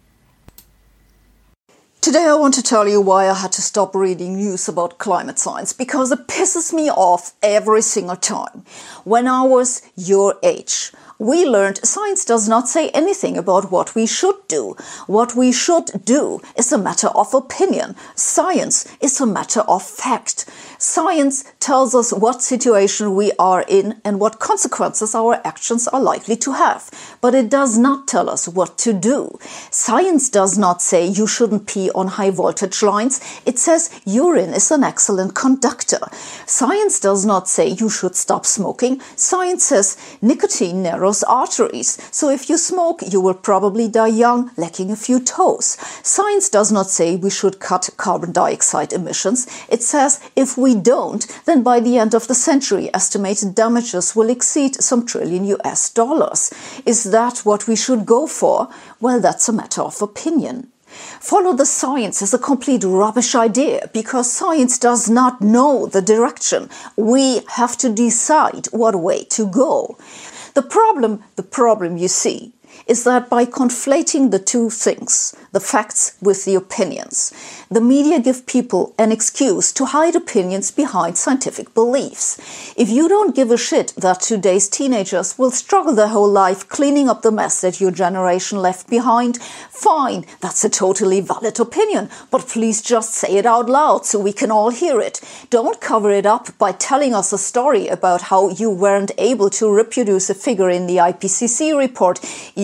Today I want to tell you why I had to stop reading news about climate science, because it pisses me off every single time. When I was your age, we learned science does not say anything about what we should do. What we should do is a matter of opinion. Science is a matter of fact. Science tells us what situation we are in and what consequences our actions are likely to have. But it does not tell us what to do. Science does not say you shouldn't pee on high voltage lines. It says urine is an excellent conductor. Science does not say you should stop smoking. Science says nicotine narrows arteries. So if you smoke, you will probably die young, lacking a few toes. Science does not say we should cut carbon dioxide emissions. It says if we don't, then by the end of the century, estimated damages will exceed some trillion US dollars. Is that what we should go for? Well, that's a matter of opinion. Follow the science is a complete rubbish idea, because science does not know the direction. We have to decide what way to go. The problem you see, is that by conflating the two things, the facts with the opinions, the media give people an excuse to hide opinions behind scientific beliefs. If you don't give a shit that today's teenagers will struggle their whole life cleaning up the mess that your generation left behind, fine, that's a totally valid opinion, but please just say it out loud so we can all hear it. Don't cover it up by telling us a story about how you weren't able to reproduce a figure in the IPCC report,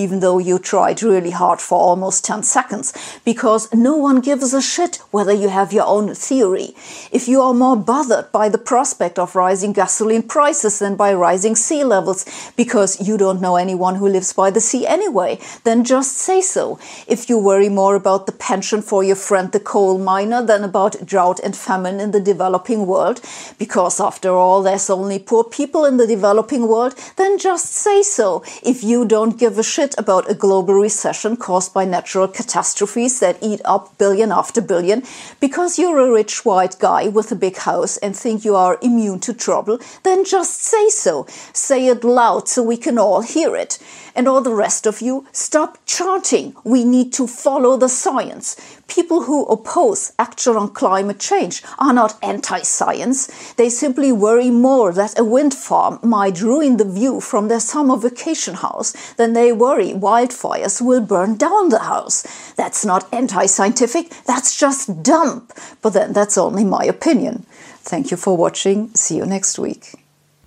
even though you tried really hard for almost 10 seconds, because no one gives a shit whether you have your own theory. If you are more bothered by the prospect of rising gasoline prices than by rising sea levels, because you don't know anyone who lives by the sea anyway, then just say so. If you worry more about the pension for your friend the coal miner than about drought and famine in the developing world, because after all there's only poor people in the developing world, then just say so. If you don't give a shit about a global recession caused by natural catastrophes that eat up billion after billion, because you're a rich white guy with a big house and think you are immune to trouble, then just say so. Say it loud so we can all hear it. And all the rest of you, stop chanting. We need to follow the science. People who oppose action on climate change are not anti-science. They simply worry more that a wind farm might ruin the view from their summer vacation house than they worry wildfires will burn down the house. That's not anti-scientific, that's just dumb. But then that's only my opinion. Thank you for watching. See you next week.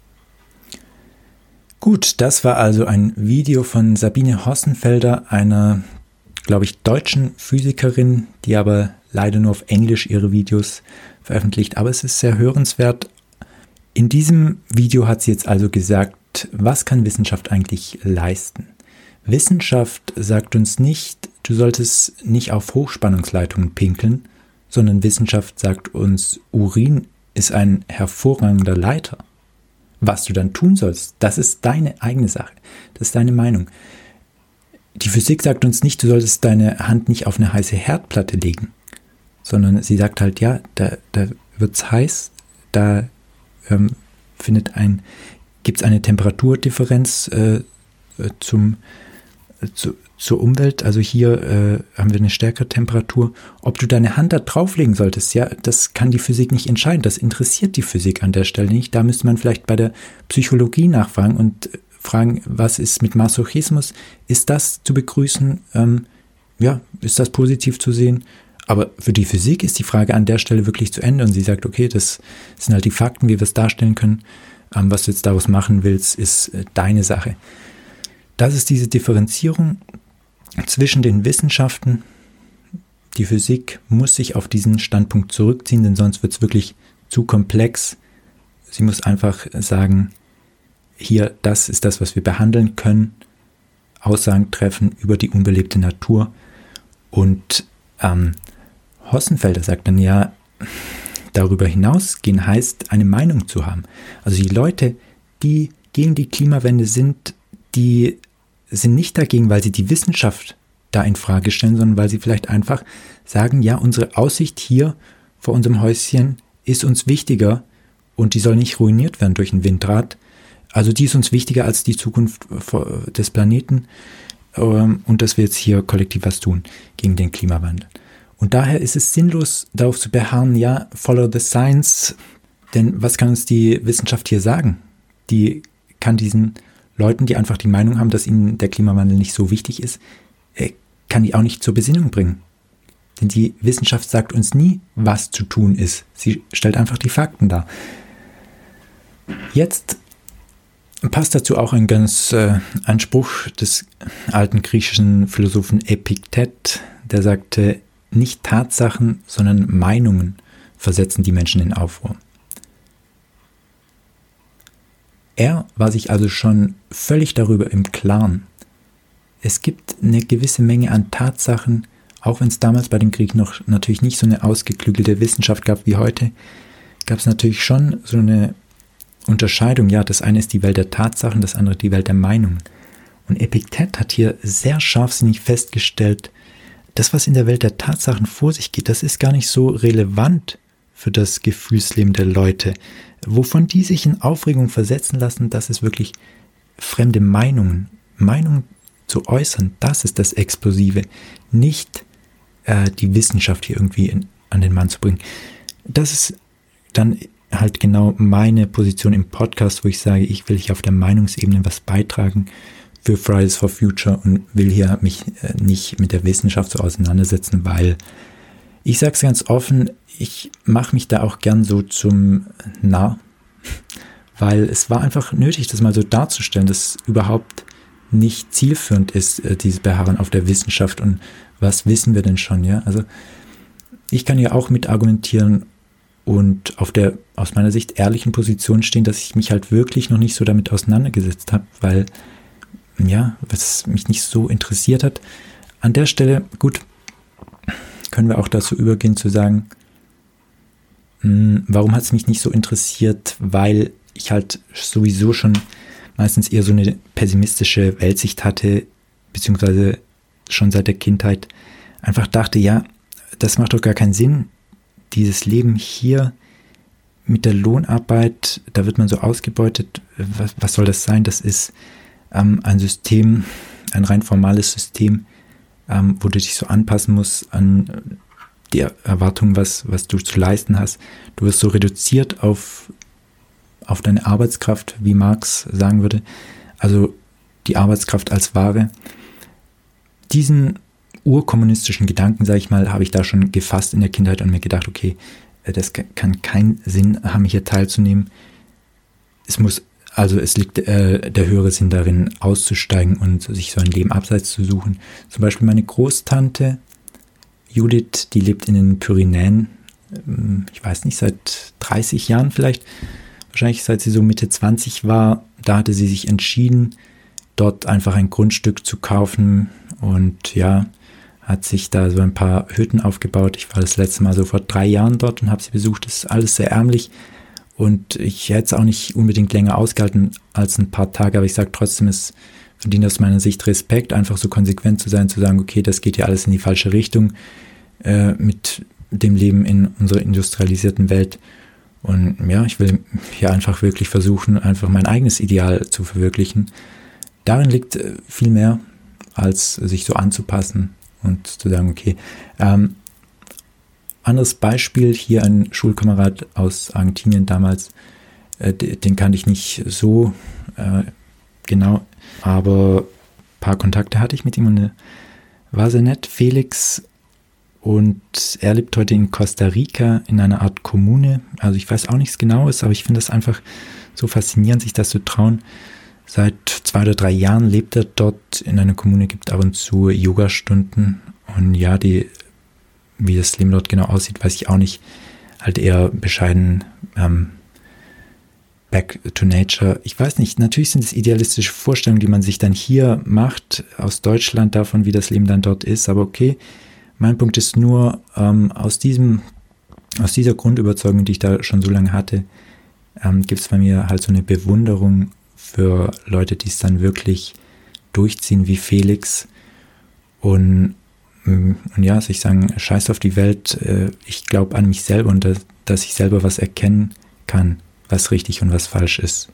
Gut, das war also ein Video von Sabine Hossenfelder, einer, glaube ich, deutschen Physikerin, die aber leider nur auf Englisch ihre Videos veröffentlicht. Aber es ist sehr hörenswert. In diesem Video hat sie jetzt also gesagt, was kann Wissenschaft eigentlich leisten? Wissenschaft sagt uns nicht, du solltest nicht auf Hochspannungsleitungen pinkeln, sondern Wissenschaft sagt uns, Urin ist ein hervorragender Leiter. Was du dann tun sollst, das ist deine eigene Sache. Das ist deine Meinung. Die Physik sagt uns nicht, du solltest deine Hand nicht auf eine heiße Herdplatte legen, sondern sie sagt halt, ja, da wird's heiß, da gibt es eine Temperaturdifferenz zur Umwelt. Also hier haben wir eine stärkere Temperatur. Ob du deine Hand da drauflegen solltest, ja, das kann die Physik nicht entscheiden. Das interessiert die Physik an der Stelle nicht. Da müsste man vielleicht bei der Psychologie nachfragen und fragen, was ist mit Masochismus? Ist das zu begrüßen? Ist das positiv zu sehen? Aber für die Physik ist die Frage an der Stelle wirklich zu Ende und sie sagt, okay, das sind halt die Fakten, wie wir es darstellen können. Was du jetzt daraus machen willst, ist deine Sache. Das ist diese Differenzierung zwischen den Wissenschaften. Die Physik muss sich auf diesen Standpunkt zurückziehen, denn sonst wird es wirklich zu komplex. Sie muss einfach sagen, hier, das ist das, was wir behandeln können, Aussagen treffen über die unbelebte Natur. Und Hossenfelder sagt dann ja, darüber hinausgehen heißt, eine Meinung zu haben. Also die Leute, die gegen die Klimawende sind, die sind nicht dagegen, weil sie die Wissenschaft da in Frage stellen, sondern weil sie vielleicht einfach sagen, ja, unsere Aussicht hier vor unserem Häuschen ist uns wichtiger und die soll nicht ruiniert werden durch ein Windrad. Also die ist uns wichtiger als die Zukunft des Planeten und dass wir jetzt hier kollektiv was tun gegen den Klimawandel. Und daher ist es sinnlos, darauf zu beharren, ja, follow the science, denn was kann uns die Wissenschaft hier sagen? Die kann diesen Leuten, die einfach die Meinung haben, dass ihnen der Klimawandel nicht so wichtig ist, kann die auch nicht zur Besinnung bringen. Denn die Wissenschaft sagt uns nie, was zu tun ist. Sie stellt einfach die Fakten dar. Jetzt passt dazu auch ein Spruch des alten griechischen Philosophen Epiktet, der sagte, nicht Tatsachen, sondern Meinungen versetzen die Menschen in Aufruhr. Er war sich also schon völlig darüber im Klaren. Es gibt eine gewisse Menge an Tatsachen, auch wenn es damals bei den Griechen noch natürlich nicht so eine ausgeklügelte Wissenschaft gab wie heute, gab es natürlich schon so eine Unterscheidung. Ja, das eine ist die Welt der Tatsachen, das andere die Welt der Meinungen. Und Epiktet hat hier sehr scharfsinnig festgestellt, das, was in der Welt der Tatsachen vor sich geht, das ist gar nicht so relevant für das Gefühlsleben der Leute. Wovon die sich in Aufregung versetzen lassen, das ist wirklich fremde Meinungen. Meinungen zu äußern, das ist das Explosive. Nicht die Wissenschaft hier irgendwie an den Mann zu bringen. Das ist dann halt genau meine Position im Podcast, wo ich sage, ich will hier auf der Meinungsebene was beitragen für Fridays for Future und will hier mich nicht mit der Wissenschaft so auseinandersetzen, weil ich sage es ganz offen, ich mache mich da auch gern so zum Narr, weil es war einfach nötig, das mal so darzustellen, dass überhaupt nicht zielführend ist, dieses Beharren auf der Wissenschaft und was wissen wir denn schon, ja? Also ich kann ja auch mit argumentieren und auf der aus meiner Sicht ehrlichen Position stehen, dass ich mich halt wirklich noch nicht so damit auseinandergesetzt habe, weil ja, was mich nicht so interessiert hat. An der Stelle, gut, können wir auch dazu übergehen zu sagen, warum hat es mich nicht so interessiert, weil ich halt sowieso schon meistens eher so eine pessimistische Weltsicht hatte, beziehungsweise schon seit der Kindheit einfach dachte, ja, das macht doch gar keinen Sinn, dieses Leben hier mit der Lohnarbeit, da wird man so ausgebeutet, was soll das sein? Das ist ein System, ein rein formales System, wo du dich so anpassen musst an die Erwartungen, was du zu leisten hast. Du wirst so reduziert auf deine Arbeitskraft, wie Marx sagen würde, also die Arbeitskraft als Ware. Diesen urkommunistischen Gedanken, sage ich mal, habe ich da schon gefasst in der Kindheit und mir gedacht, okay, das kann keinen Sinn haben, hier teilzunehmen. Es liegt der höhere Sinn darin, auszusteigen und sich so ein Leben abseits zu suchen. Zum Beispiel meine Großtante Judith, die lebt in den Pyrenäen, ich weiß nicht, seit 30 Jahren vielleicht, wahrscheinlich seit sie so Mitte 20 war. Da hatte sie sich entschieden, dort einfach ein Grundstück zu kaufen und ja, hat sich da so ein paar Hütten aufgebaut. Ich war das letzte Mal so vor 3 Jahren dort und habe sie besucht. Das ist alles sehr ärmlich und ich hätte es auch nicht unbedingt länger ausgehalten als ein paar Tage, aber ich sage trotzdem, es verdient aus meiner Sicht Respekt, einfach so konsequent zu sein, zu sagen, okay, das geht ja alles in die falsche Richtung mit dem Leben in unserer industrialisierten Welt. Und ja, ich will hier einfach wirklich versuchen, einfach mein eigenes Ideal zu verwirklichen. Darin liegt viel mehr, als sich so anzupassen und zu sagen, okay. Anderes Beispiel, hier ein Schulkamerad aus Argentinien damals, den kannte ich nicht so genau, aber ein paar Kontakte hatte ich mit ihm und war sehr nett, Felix. Und er lebt heute in Costa Rica in einer Art Kommune. Also ich weiß auch nichts Genaues, aber ich finde das einfach so faszinierend, sich das zu trauen. Seit 2 oder 3 Jahren lebt er dort in einer Kommune, gibt ab und zu Yoga-Stunden. Und ja, wie das Leben dort genau aussieht, weiß ich auch nicht. Halt eher bescheiden, back to nature. Ich weiß nicht, natürlich sind es idealistische Vorstellungen, die man sich dann hier macht, aus Deutschland davon, wie das Leben dann dort ist. Aber okay, mein Punkt ist nur, aus dieser Grundüberzeugung, die ich da schon so lange hatte, gibt es bei mir halt so eine Bewunderung für Leute, die es dann wirklich durchziehen, wie Felix. Und ja, also ich sage, scheiß auf die Welt, ich glaube an mich selber und dass ich selber was erkennen kann, was richtig und was falsch ist.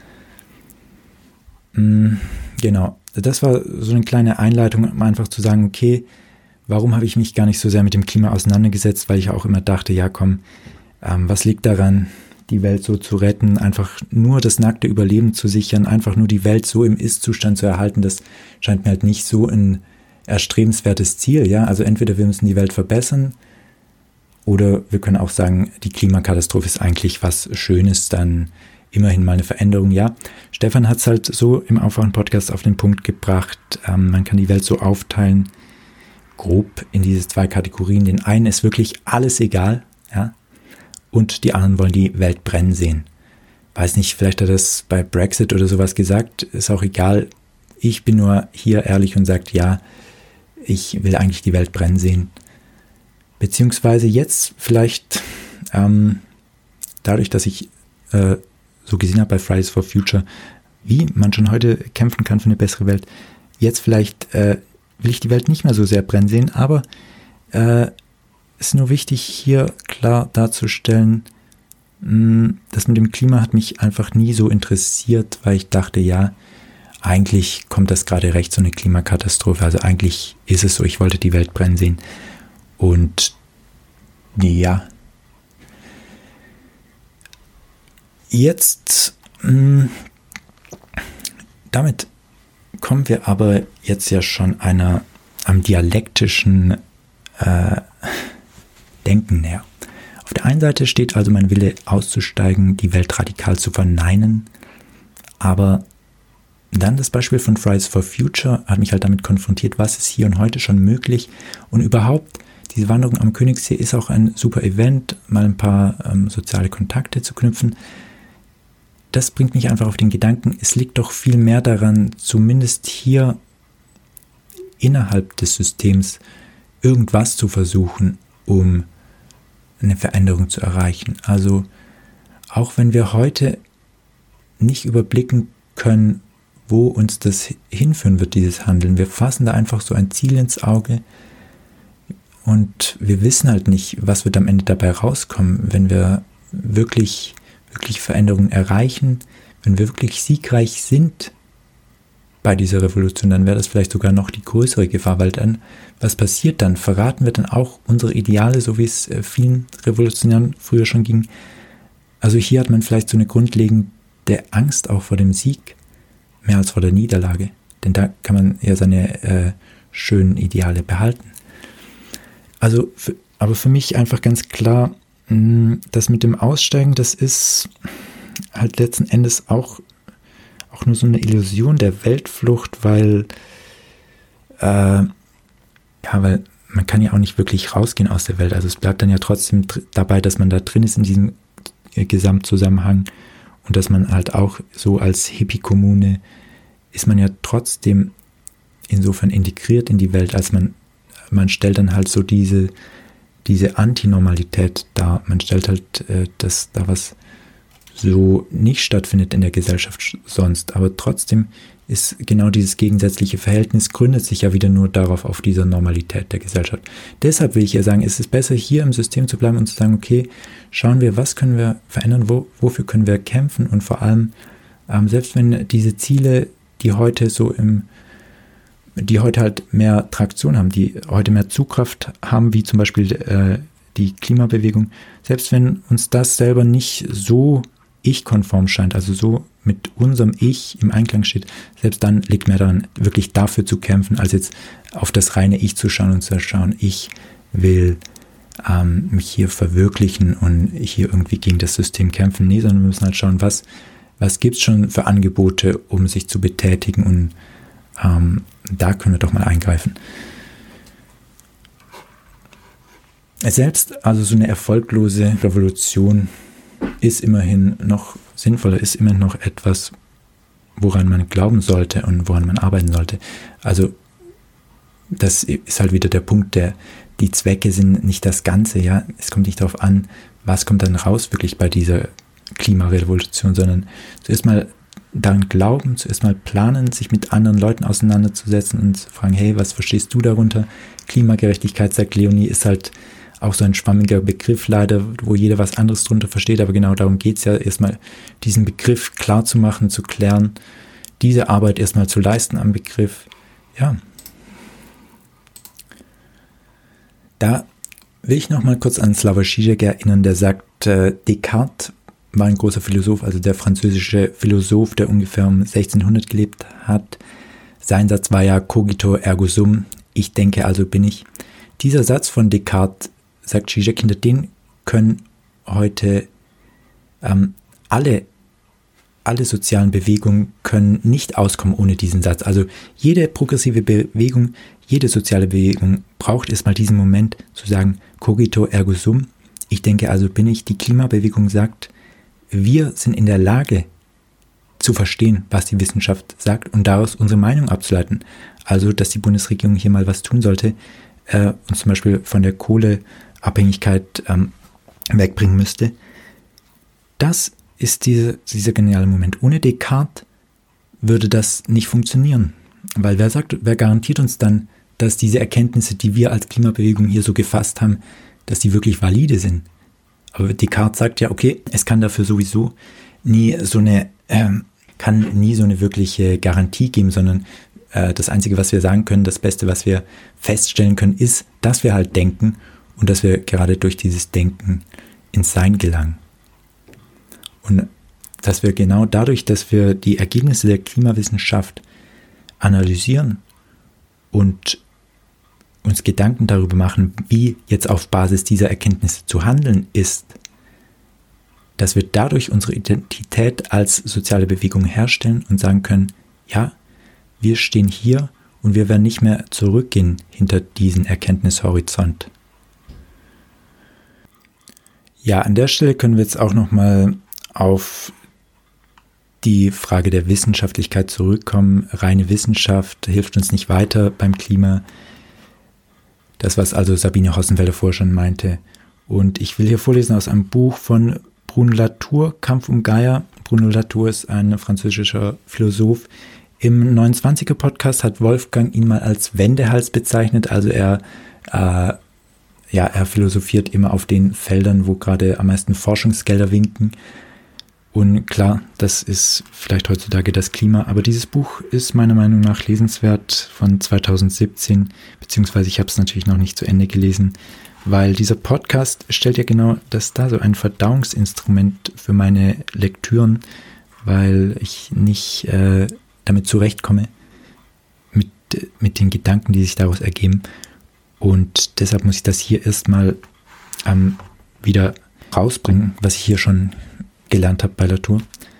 Genau, das war so eine kleine Einleitung, um einfach zu sagen, okay, warum habe ich mich gar nicht so sehr mit dem Klima auseinandergesetzt, weil ich auch immer dachte, ja komm, was liegt daran, die Welt so zu retten, einfach nur das nackte Überleben zu sichern, einfach nur die Welt so im Ist-Zustand zu erhalten, das scheint mir halt nicht so ein erstrebenswertes Ziel, ja, also entweder wir müssen die Welt verbessern oder wir können auch sagen, die Klimakatastrophe ist eigentlich was Schönes, dann immerhin mal eine Veränderung, ja. Stefan hat es halt so im Aufwachen-Podcast auf den Punkt gebracht, man kann die Welt so aufteilen, grob in diese 2 Kategorien. Den einen ist wirklich alles egal, ja, und die anderen wollen die Welt brennen sehen. Weiß nicht, vielleicht hat er das bei Brexit oder sowas gesagt, ist auch egal. Ich bin nur hier ehrlich und sage, ja, ich will eigentlich die Welt brennen sehen. Beziehungsweise jetzt vielleicht, dadurch, dass ich so gesehen habe bei Fridays for Future, wie man schon heute kämpfen kann für eine bessere Welt, jetzt vielleicht will ich die Welt nicht mehr so sehr brennen sehen, aber es ist nur wichtig, hier klar darzustellen, das mit dem Klima hat mich einfach nie so interessiert, weil ich dachte, ja, eigentlich kommt das gerade recht, so eine Klimakatastrophe, also eigentlich ist es so, ich wollte die Welt brennen sehen und ja, jetzt damit kommen wir aber jetzt ja schon einem dialektischen Denken näher. Auf der einen Seite steht also mein Wille auszusteigen, die Welt radikal zu verneinen, aber Dann das Beispiel von Fridays for Future hat mich halt damit konfrontiert, was ist hier und heute schon möglich. Und überhaupt, diese Wanderung am Königssee ist auch ein super Event, mal ein paar soziale Kontakte zu knüpfen. Das bringt mich einfach auf den Gedanken, es liegt doch viel mehr daran, zumindest hier innerhalb des Systems irgendwas zu versuchen, um eine Veränderung zu erreichen. Also auch wenn wir heute nicht überblicken können, wo uns das hinführen wird, dieses Handeln. Wir fassen da einfach so ein Ziel ins Auge und wir wissen halt nicht, was wird am Ende dabei rauskommen, wenn wir wirklich Veränderungen erreichen, wenn wir wirklich siegreich sind bei dieser Revolution, dann wäre das vielleicht sogar noch die größere Gefahr, weil dann, was passiert dann? Verraten wir dann auch unsere Ideale, so wie es vielen Revolutionären früher schon ging? Also hier hat man vielleicht so eine grundlegende Angst auch vor dem Sieg, mehr als vor der Niederlage, denn da kann man ja seine schönen Ideale behalten. Also, aber für mich einfach ganz klar, das mit dem Aussteigen, das ist halt letzten Endes auch nur so eine Illusion der Weltflucht, weil man kann ja auch nicht wirklich rausgehen aus der Welt. Also es bleibt dann ja trotzdem dabei, dass man da drin ist in diesem Gesamtzusammenhang und dass man halt auch so als Hippie-Kommune ist man ja trotzdem insofern integriert in die Welt, als man stellt dann halt so diese Antinormalität dar. Man stellt halt, dass da was so nicht stattfindet in der Gesellschaft sonst. Aber trotzdem ist genau dieses gegensätzliche Verhältnis gründet sich ja wieder nur darauf, auf dieser Normalität der Gesellschaft. Deshalb will ich ja sagen, es ist besser, hier im System zu bleiben und zu sagen, okay, schauen wir, was können wir verändern, wofür können wir kämpfen und vor allem, selbst wenn diese Ziele, die heute halt mehr Traktion haben, die heute mehr Zugkraft haben, wie zum Beispiel die Klimabewegung, selbst wenn uns das selber nicht so ich-konform scheint, also so mit unserem Ich im Einklang steht, selbst dann liegt mehr daran, wirklich dafür zu kämpfen, als jetzt auf das reine Ich zu schauen und zu schauen, ich will mich hier verwirklichen und hier irgendwie gegen das System kämpfen. Nee, sondern wir müssen halt schauen, was gibt es schon für Angebote, um sich zu betätigen und da können wir doch mal eingreifen. Selbst also so eine erfolglose Revolution ist immerhin noch sinnvoller, ist immerhin noch etwas, woran man glauben sollte und woran man arbeiten sollte. Also das ist halt wieder der Punkt, die Zwecke sind nicht das Ganze, ja. Es kommt nicht darauf an, was kommt dann raus wirklich bei dieser Klimarevolution, sondern zuerst mal daran glauben, zuerst mal planen, sich mit anderen Leuten auseinanderzusetzen und zu fragen, hey, was verstehst du darunter? Klimagerechtigkeit, sagt Leonie, ist halt auch so ein schwammiger Begriff leider, wo jeder was anderes drunter versteht, aber genau darum geht es ja, erstmal diesen Begriff klar zu machen, zu klären, diese Arbeit erstmal zu leisten am Begriff. Ja. Da will ich nochmal kurz an Slavoj Žižek erinnern, der sagt, Descartes war ein großer Philosoph, also der französische Philosoph, der ungefähr um 1600 gelebt hat. Sein Satz war ja cogito ergo sum, ich denke, also bin ich. Dieser Satz von Descartes, sagt Žižek, hinter den können heute alle sozialen Bewegungen können nicht auskommen ohne diesen Satz. Also jede progressive Bewegung, jede soziale Bewegung braucht erstmal diesen Moment zu sagen, cogito ergo sum, ich denke, also bin ich. Die Klimabewegung sagt, wir sind in der Lage zu verstehen, was die Wissenschaft sagt und daraus unsere Meinung abzuleiten. Also, dass die Bundesregierung hier mal was tun sollte und zum Beispiel von der Kohleabhängigkeit wegbringen müsste. Das ist dieser geniale Moment. Ohne Descartes würde das nicht funktionieren. Weil wer garantiert uns dann, dass diese Erkenntnisse, die wir als Klimabewegung hier so gefasst haben, dass die wirklich valide sind? Aber Descartes sagt ja, okay, es kann dafür sowieso nie so eine wirkliche Garantie geben, sondern das Einzige, was wir sagen können, das Beste, was wir feststellen können, ist, dass wir halt denken und dass wir gerade durch dieses Denken ins Sein gelangen. Und dass wir genau dadurch, dass wir die Ergebnisse der Klimawissenschaft analysieren und uns Gedanken darüber machen, wie jetzt auf Basis dieser Erkenntnisse zu handeln ist, dass wir dadurch unsere Identität als soziale Bewegung herstellen und sagen können, ja, wir stehen hier und wir werden nicht mehr zurückgehen hinter diesen Erkenntnishorizont. Ja, an der Stelle können wir jetzt auch nochmal auf die Frage der Wissenschaftlichkeit zurückkommen. Reine Wissenschaft hilft uns nicht weiter beim Klima. Das, was also Sabine Hossenfelder vorher schon meinte. Und ich will hier vorlesen aus einem Buch von Bruno Latour, Kampf um Gaia. Bruno Latour ist ein französischer Philosoph. Im 29er-Podcast hat Wolfgang ihn mal als Wendehals bezeichnet. Also er philosophiert immer auf den Feldern, wo gerade am meisten Forschungsgelder winken. Und klar, das ist vielleicht heutzutage das Klima, aber dieses Buch ist meiner Meinung nach lesenswert von 2017, beziehungsweise ich habe es natürlich noch nicht zu Ende gelesen, weil dieser Podcast stellt ja genau das dar, so ein Verdauungsinstrument für meine Lektüren, weil ich nicht damit zurechtkomme mit den Gedanken, die sich daraus ergeben. Und deshalb muss ich das hier erstmal wieder rausbringen, was ich hier schon gelernt habe bei Latour.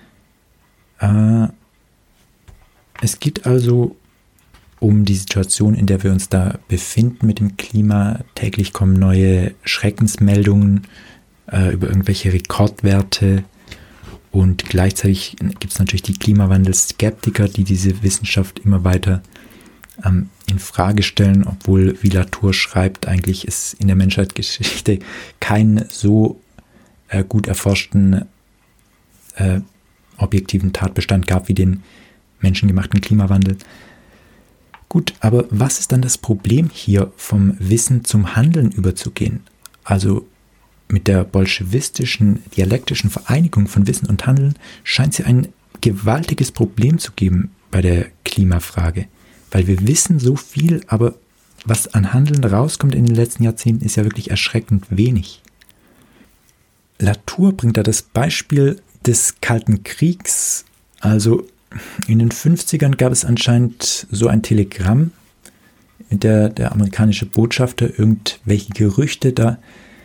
Es geht also um die Situation, in der wir uns da befinden mit dem Klima. Täglich kommen neue Schreckensmeldungen über irgendwelche Rekordwerte und gleichzeitig gibt es natürlich die Klimawandelskeptiker, die diese Wissenschaft immer weiter in Frage stellen, obwohl, wie Latour schreibt, eigentlich es in der Menschheitsgeschichte keinen so gut erforschten objektiven Tatbestand gab wie den menschengemachten Klimawandel. Gut, aber was ist dann das Problem hier, vom Wissen zum Handeln überzugehen? Also mit der bolschewistischen, dialektischen Vereinigung von Wissen und Handeln scheint es ein gewaltiges Problem zu geben bei der Klimafrage. Weil wir wissen so viel, aber was an Handeln rauskommt in den letzten Jahrzehnten, ist ja wirklich erschreckend wenig. Latour bringt da das Beispiel des Kalten Kriegs. Also in den 50ern gab es anscheinend so ein Telegramm, in der amerikanische Botschafter irgendwelche Gerüchte da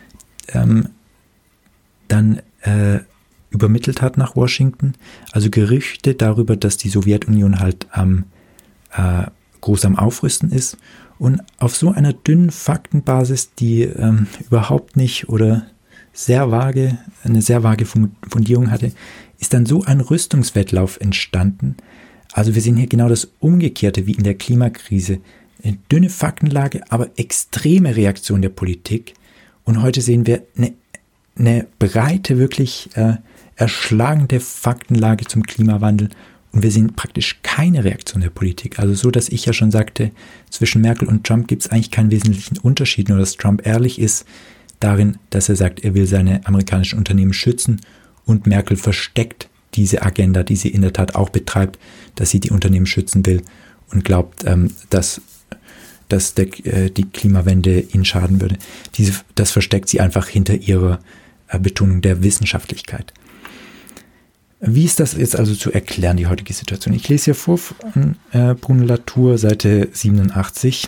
dann übermittelt hat nach Washington. Also Gerüchte darüber, dass die Sowjetunion halt groß am Aufrüsten ist. Und auf so einer dünnen Faktenbasis, die überhaupt nicht oder eine sehr vage Fundierung hatte, ist dann so ein Rüstungswettlauf entstanden. Also wir sehen hier genau das Umgekehrte wie in der Klimakrise. Eine dünne Faktenlage, aber extreme Reaktion der Politik. Und heute sehen wir eine breite, wirklich erschlagende Faktenlage zum Klimawandel. Und wir sehen praktisch keine Reaktion der Politik. Also so, dass ich ja schon sagte, zwischen Merkel und Trump gibt es eigentlich keinen wesentlichen Unterschied, nur dass Trump ehrlich ist darin, dass er sagt, er will seine amerikanischen Unternehmen schützen und Merkel versteckt diese Agenda, die sie in der Tat auch betreibt, dass sie die Unternehmen schützen will und glaubt, dass die Klimawende ihnen schaden würde. Das versteckt sie einfach hinter ihrer Betonung der Wissenschaftlichkeit. Wie ist das jetzt also zu erklären, die heutige Situation? Ich lese hier vor von Bruno Latour, Seite 87.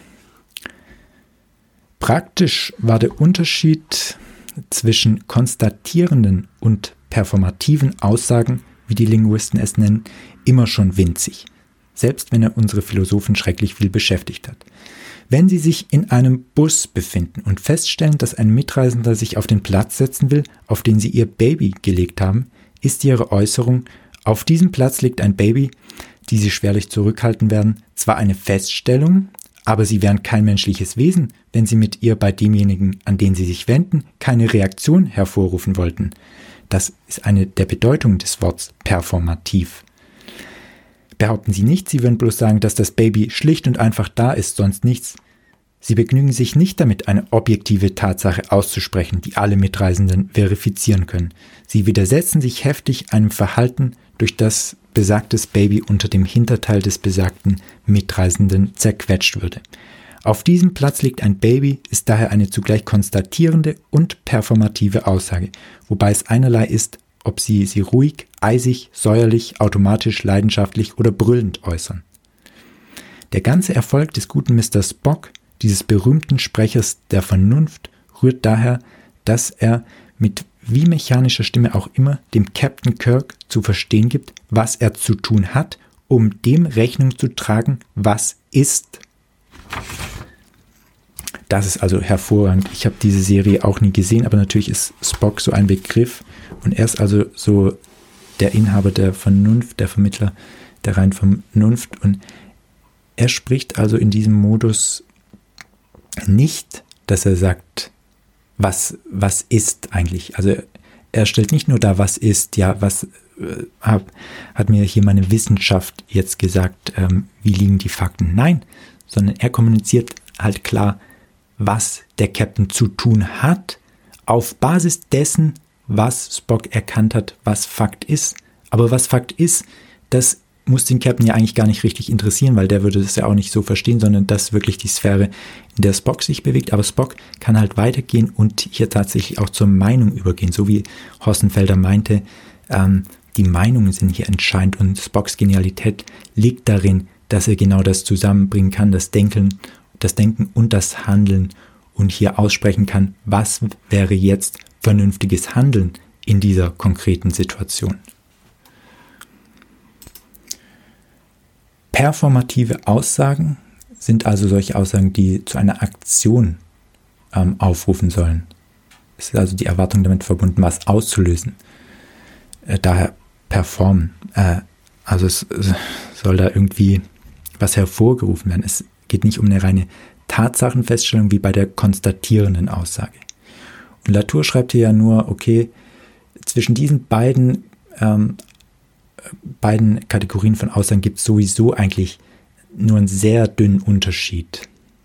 Praktisch war der Unterschied zwischen konstatierenden und performativen Aussagen, wie die Linguisten es nennen, immer schon winzig, selbst wenn er unsere Philosophen schrecklich viel beschäftigt hat. Wenn sie sich in einem Bus befinden und feststellen, dass ein Mitreisender sich auf den Platz setzen will, auf den sie ihr Baby gelegt haben, ist ihre Äußerung, auf diesem Platz liegt ein Baby, die sie schwerlich zurückhalten werden, zwar eine Feststellung, aber sie wären kein menschliches Wesen, wenn sie mit ihr bei demjenigen, an den sie sich wenden, keine Reaktion hervorrufen wollten. Das ist eine der Bedeutungen des Wortes performativ. Behaupten Sie nicht, Sie würden bloß sagen, dass das Baby schlicht und einfach da ist, sonst nichts. Sie begnügen sich nicht damit, eine objektive Tatsache auszusprechen, die alle Mitreisenden verifizieren können. Sie widersetzen sich heftig einem Verhalten, durch das besagtes Baby unter dem Hinterteil des besagten Mitreisenden zerquetscht würde. Auf diesem Platz liegt ein Baby, ist daher eine zugleich konstatierende und performative Aussage, wobei es einerlei ist, ob sie ruhig, eisig, säuerlich, automatisch, leidenschaftlich oder brüllend äußern. Der ganze Erfolg des guten Mr. Spock, dieses berühmten Sprechers der Vernunft, rührt daher, dass er mit wie mechanischer Stimme auch immer dem Captain Kirk zu verstehen gibt, was er zu tun hat um dem Rechnung zu tragen, was ist. Das ist also hervorragend. Ich habe diese Serie auch nie gesehen, aber natürlich ist Spock so ein Begriff und er ist also so der Inhaber der Vernunft, der Vermittler der reinen Vernunft und er spricht also in diesem Modus nicht, dass er sagt, was ist eigentlich. Also er stellt nicht nur dar, was ist, ja, was hat mir hier meine Wissenschaft jetzt gesagt, wie liegen die Fakten. Nein, sondern er kommuniziert halt klar, was der Captain zu tun hat, auf Basis dessen, was Spock erkannt hat, was Fakt ist. Aber was Fakt ist, das muss den Captain ja eigentlich gar nicht richtig interessieren, weil der würde das ja auch nicht so verstehen, sondern das ist wirklich die Sphäre, in der Spock sich bewegt. Aber Spock kann halt weitergehen und hier tatsächlich auch zur Meinung übergehen, so wie Hossenfelder meinte, die Meinungen sind hier entscheidend und Spocks Genialität liegt darin, dass er genau das zusammenbringen kann, das Denken und das Handeln und hier aussprechen kann, was wäre jetzt vernünftiges Handeln in dieser konkreten Situation. Performative Aussagen sind also solche Aussagen, die zu einer Aktion aufrufen sollen. Es ist also die Erwartung damit verbunden, was auszulösen. Daher performen. Also es soll da irgendwie was hervorgerufen werden. Es geht nicht um eine reine Tatsachenfeststellung wie bei der konstatierenden Aussage. Und Latour schreibt hier ja nur, okay, zwischen diesen beiden Kategorien von Aussagen gibt es sowieso eigentlich nur einen sehr dünnen Unterschied.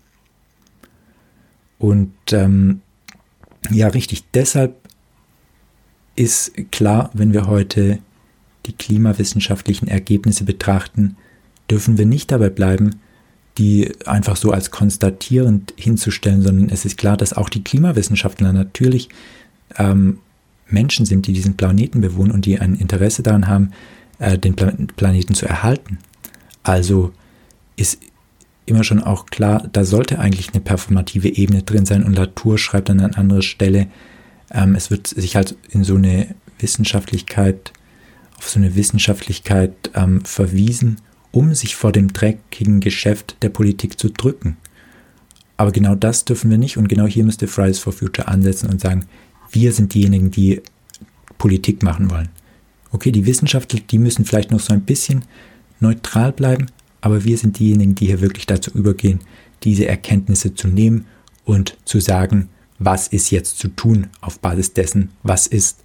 Und ja, richtig, deshalb ist klar, wenn wir heute die klimawissenschaftlichen Ergebnisse betrachten, dürfen wir nicht dabei bleiben, die einfach so als konstatierend hinzustellen, sondern es ist klar, dass auch die Klimawissenschaftler natürlich Menschen sind, die diesen Planeten bewohnen und die ein Interesse daran haben, den Planeten zu erhalten. Also ist immer schon auch klar, da sollte eigentlich eine performative Ebene drin sein und Latour schreibt dann an anderer Stelle, es wird sich halt in so eine Wissenschaftlichkeit, auf so eine Wissenschaftlichkeit verwiesen, um sich vor dem dreckigen Geschäft der Politik zu drücken. Aber genau das dürfen wir nicht und genau hier müsste Fridays for Future ansetzen und sagen, wir sind diejenigen, die Politik machen wollen. Okay, die Wissenschaftler, die müssen vielleicht noch so ein bisschen neutral bleiben, aber wir sind diejenigen, die hier wirklich dazu übergehen, diese Erkenntnisse zu nehmen und zu sagen, was ist jetzt zu tun auf Basis dessen, was ist.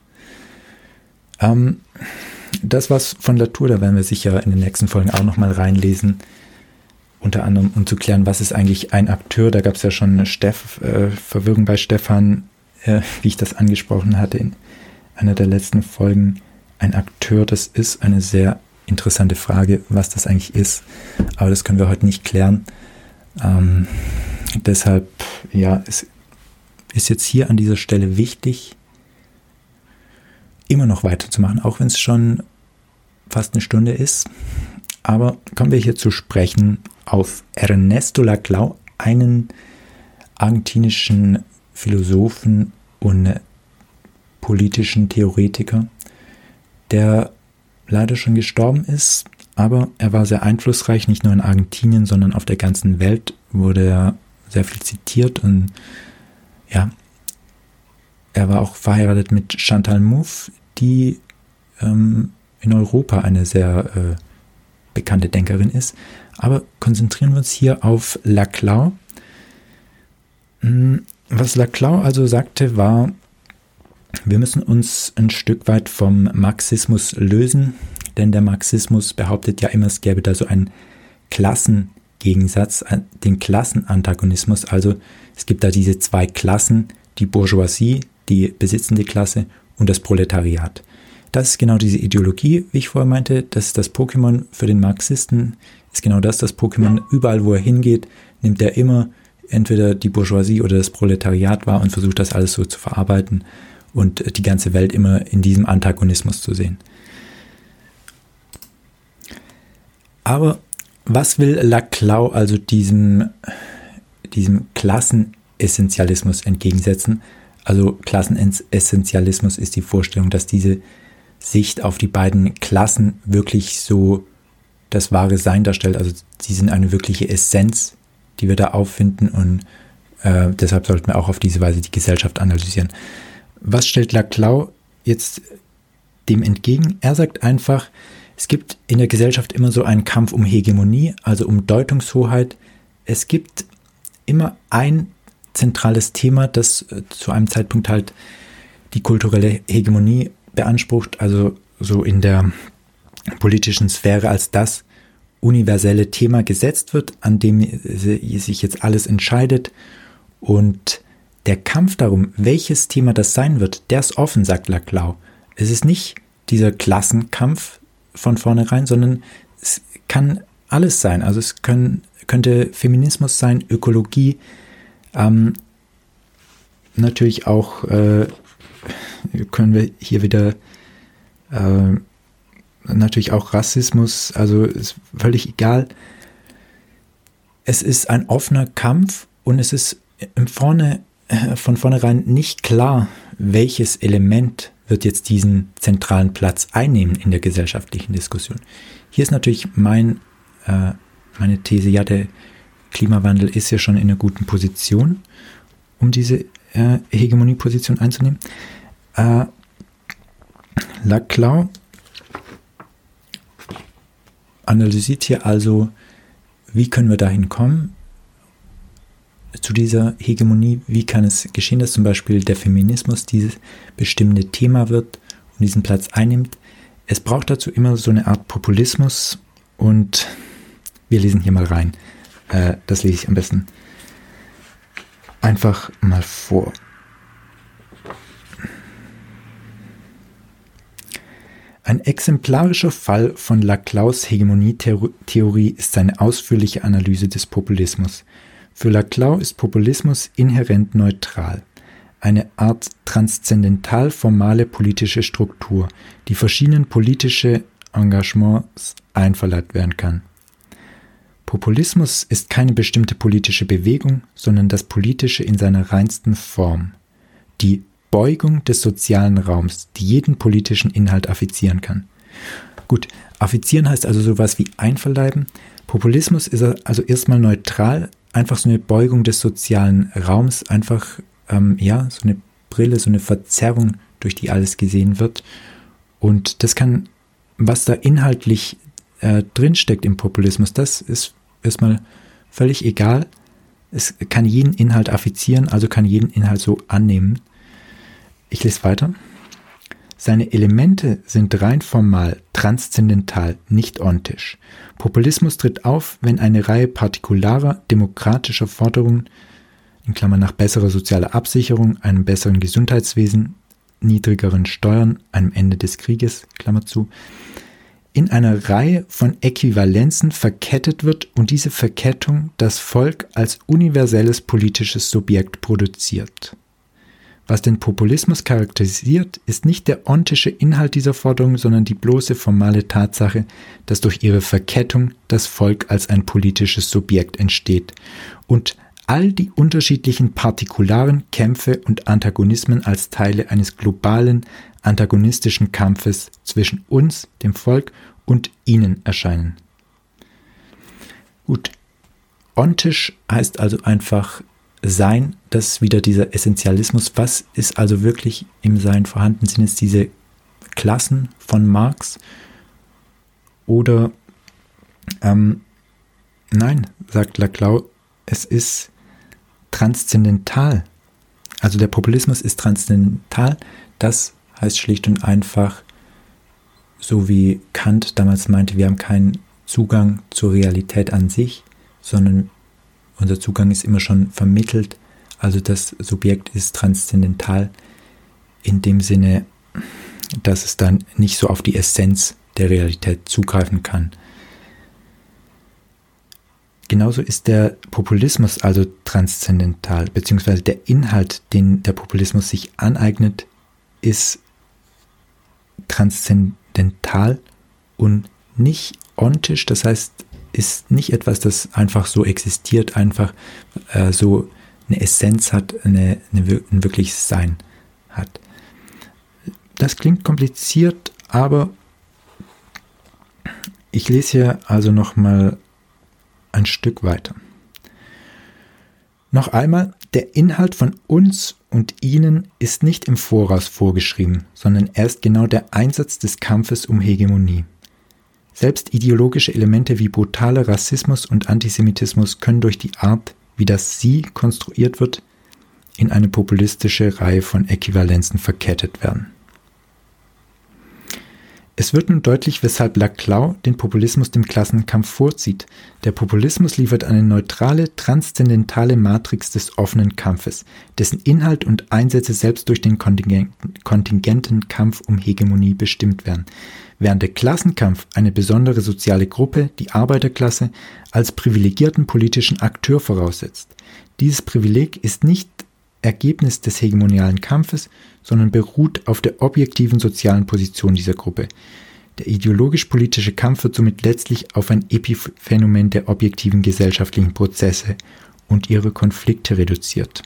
Das war's von Latour, da werden wir sicher in den nächsten Folgen auch nochmal reinlesen, unter anderem um zu klären, was ist eigentlich ein Akteur. Da gab es ja schon eine Verwirrung bei Stefan, wie ich das angesprochen hatte in einer der letzten Folgen. Ein Akteur, das ist eine sehr interessante Frage, was das eigentlich ist, aber das können wir heute nicht klären. Deshalb, ja, es ist jetzt hier an dieser Stelle wichtig, immer noch weiterzumachen, auch wenn es schon fast eine Stunde ist. Aber kommen wir hier zu sprechen auf Ernesto Laclau, einen argentinischen Philosophen und politischen Theoretiker, der leider schon gestorben ist, aber er war sehr einflussreich, nicht nur in Argentinien, sondern auf der ganzen Welt wurde er sehr viel zitiert und ja, er war auch verheiratet mit Chantal Mouffe, die in Europa eine sehr bekannte Denkerin ist. Aber konzentrieren wir uns hier auf Laclau. Was Laclau also sagte, war, wir müssen uns ein Stück weit vom Marxismus lösen, denn der Marxismus behauptet ja immer, es gäbe da so einen Klassengegensatz, den Klassenantagonismus. Also es gibt da diese zwei Klassen, die Bourgeoisie, die besitzende Klasse und das Proletariat. Das ist genau diese Ideologie, wie ich vorher meinte, das ist das Pokémon für den Marxisten, ist genau das Pokémon. Überall, wo er hingeht, nimmt er immer entweder die Bourgeoisie oder das Proletariat wahr und versucht das alles so zu verarbeiten und die ganze Welt immer in diesem Antagonismus zu sehen. Aber was will Laclau also diesem Klassenessentialismus entgegensetzen? Also Klassenessentialismus ist die Vorstellung, dass diese Sicht auf die beiden Klassen wirklich so das wahre Sein darstellt. Also sie sind eine wirkliche Essenz, die wir da auffinden, und deshalb sollten wir auch auf diese Weise die Gesellschaft analysieren. Was stellt Laclau jetzt dem entgegen? Er sagt einfach, es gibt in der Gesellschaft immer so einen Kampf um Hegemonie, also um Deutungshoheit. Es gibt immer ein zentrales Thema, das zu einem Zeitpunkt halt die kulturelle Hegemonie beansprucht, also so in der politischen Sphäre als das universelle Thema gesetzt wird, an dem sich jetzt alles entscheidet. Und der Kampf darum, welches Thema das sein wird, der ist offen, sagt Laclau. Es ist nicht dieser Klassenkampf von vornherein, sondern es kann alles sein. Also es könnte Feminismus sein, Ökologie, natürlich auch können wir hier wieder natürlich auch Rassismus, also ist völlig egal. Es ist ein offener Kampf und es ist von vornherein nicht klar, welches Element wird jetzt diesen zentralen Platz einnehmen in der gesellschaftlichen Diskussion. Hier ist natürlich meine These, ja, der Klimawandel ist ja schon in einer guten Position, um diese Hegemonieposition einzunehmen. Laclau analysiert hier also, wie können wir dahin kommen, zu dieser Hegemonie, wie kann es geschehen, dass zum Beispiel der Feminismus dieses bestimmende Thema wird und diesen Platz einnimmt. Es braucht dazu immer so eine Art Populismus, und wir lesen hier mal rein. Das lese ich am besten einfach mal vor. Ein exemplarischer Fall von Laclaus Hegemonietheorie ist seine ausführliche Analyse des Populismus. Für Laclau ist Populismus inhärent neutral, eine Art transzendental formale politische Struktur, die verschiedenen politische Engagements einverleibt werden kann. Populismus ist keine bestimmte politische Bewegung, sondern das Politische in seiner reinsten Form. Die Beugung des sozialen Raums, die jeden politischen Inhalt affizieren kann. Gut, affizieren heißt also sowas wie einverleiben. Populismus ist also erstmal neutral, einfach so eine Beugung des sozialen Raums, einfach so eine Brille, so eine Verzerrung, durch die alles gesehen wird. Und das kann, was da inhaltlich drinsteckt im Populismus, das ist erstmal völlig egal. Es kann jeden Inhalt affizieren, also kann jeden Inhalt so annehmen. Ich lese weiter. Seine Elemente sind rein formal, transzendental, nicht ontisch. Populismus tritt auf, wenn eine Reihe partikularer, demokratischer Forderungen, in Klammern nach besserer sozialer Absicherung, einem besseren Gesundheitswesen, niedrigeren Steuern, einem Ende des Krieges, Klammer zu, in einer Reihe von Äquivalenzen verkettet wird und diese Verkettung das Volk als universelles politisches Subjekt produziert. Was den Populismus charakterisiert, ist nicht der ontische Inhalt dieser Forderung, sondern die bloße formale Tatsache, dass durch ihre Verkettung das Volk als ein politisches Subjekt entsteht und all die unterschiedlichen partikularen Kämpfe und Antagonismen als Teile eines globalen, antagonistischen Kampfes zwischen uns, dem Volk, und ihnen erscheinen. Gut, ontisch heißt also einfach Sein, das ist wieder dieser Essentialismus. Was ist also wirklich im Sein vorhanden? Sind es diese Klassen von Marx? Oder nein, sagt Laclau, es ist transzendental. Also der Populismus ist transzendental. Das heißt schlicht und einfach, so wie Kant damals meinte, wir haben keinen Zugang zur Realität an sich, sondern unser Zugang ist immer schon vermittelt. Also das Subjekt ist transzendental in dem Sinne, dass es dann nicht so auf die Essenz der Realität zugreifen kann. Genauso ist der Populismus also transzendental, beziehungsweise der Inhalt, den der Populismus sich aneignet, ist transzendental und nicht ontisch, das heißt, ist nicht etwas, das einfach so existiert, einfach so eine Essenz hat, ein wirkliches Sein hat. Das klingt kompliziert, aber Ich lese hier also nochmal ein Stück weiter. Noch einmal, der Inhalt von uns und ihnen ist nicht im Voraus vorgeschrieben, sondern er ist genau der Einsatz des Kampfes um Hegemonie. Selbst ideologische Elemente wie brutaler Rassismus und Antisemitismus können durch die Art, wie das Sie konstruiert wird, in eine populistische Reihe von Äquivalenzen verkettet werden. Es wird nun deutlich, weshalb Laclau den Populismus dem Klassenkampf vorzieht. Der Populismus liefert eine neutrale, transzendentale Matrix des offenen Kampfes, dessen Inhalt und Einsätze selbst durch den kontingenten Kampf um Hegemonie bestimmt werden, während der Klassenkampf eine besondere soziale Gruppe, die Arbeiterklasse, als privilegierten politischen Akteur voraussetzt. Dieses Privileg ist nicht Ergebnis des hegemonialen Kampfes, sondern beruht auf der objektiven sozialen Position dieser Gruppe. Der ideologisch-politische Kampf wird somit letztlich auf ein Epiphänomen der objektiven gesellschaftlichen Prozesse und ihre Konflikte reduziert.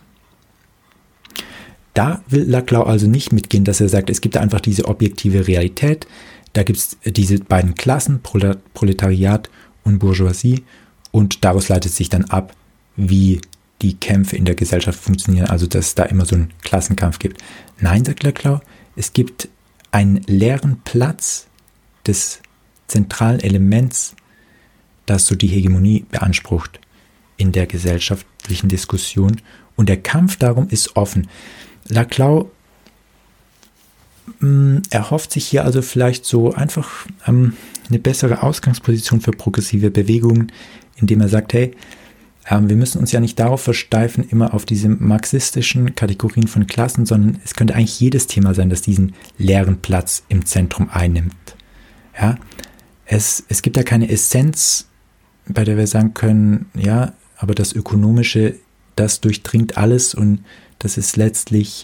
Da will Laclau also nicht mitgehen, dass er sagt, es gibt einfach diese objektive Realität, da gibt es diese beiden Klassen, Proletariat und Bourgeoisie, und daraus leitet sich dann ab, wie die Kämpfe in der Gesellschaft funktionieren, also dass es da immer so einen Klassenkampf gibt. Nein, sagt Laclau, es gibt einen leeren Platz des zentralen Elements, das so die Hegemonie beansprucht in der gesellschaftlichen Diskussion, und der Kampf darum ist offen. Laclau erhofft sich hier also vielleicht so einfach eine bessere Ausgangsposition für progressive Bewegungen, indem er sagt, hey, wir müssen uns ja nicht darauf versteifen, immer auf diese marxistischen Kategorien von Klassen, sondern es könnte eigentlich jedes Thema sein, das diesen leeren Platz im Zentrum einnimmt. Ja, es gibt da keine Essenz, bei der wir sagen können, ja, aber das Ökonomische, das durchdringt alles und das ist letztlich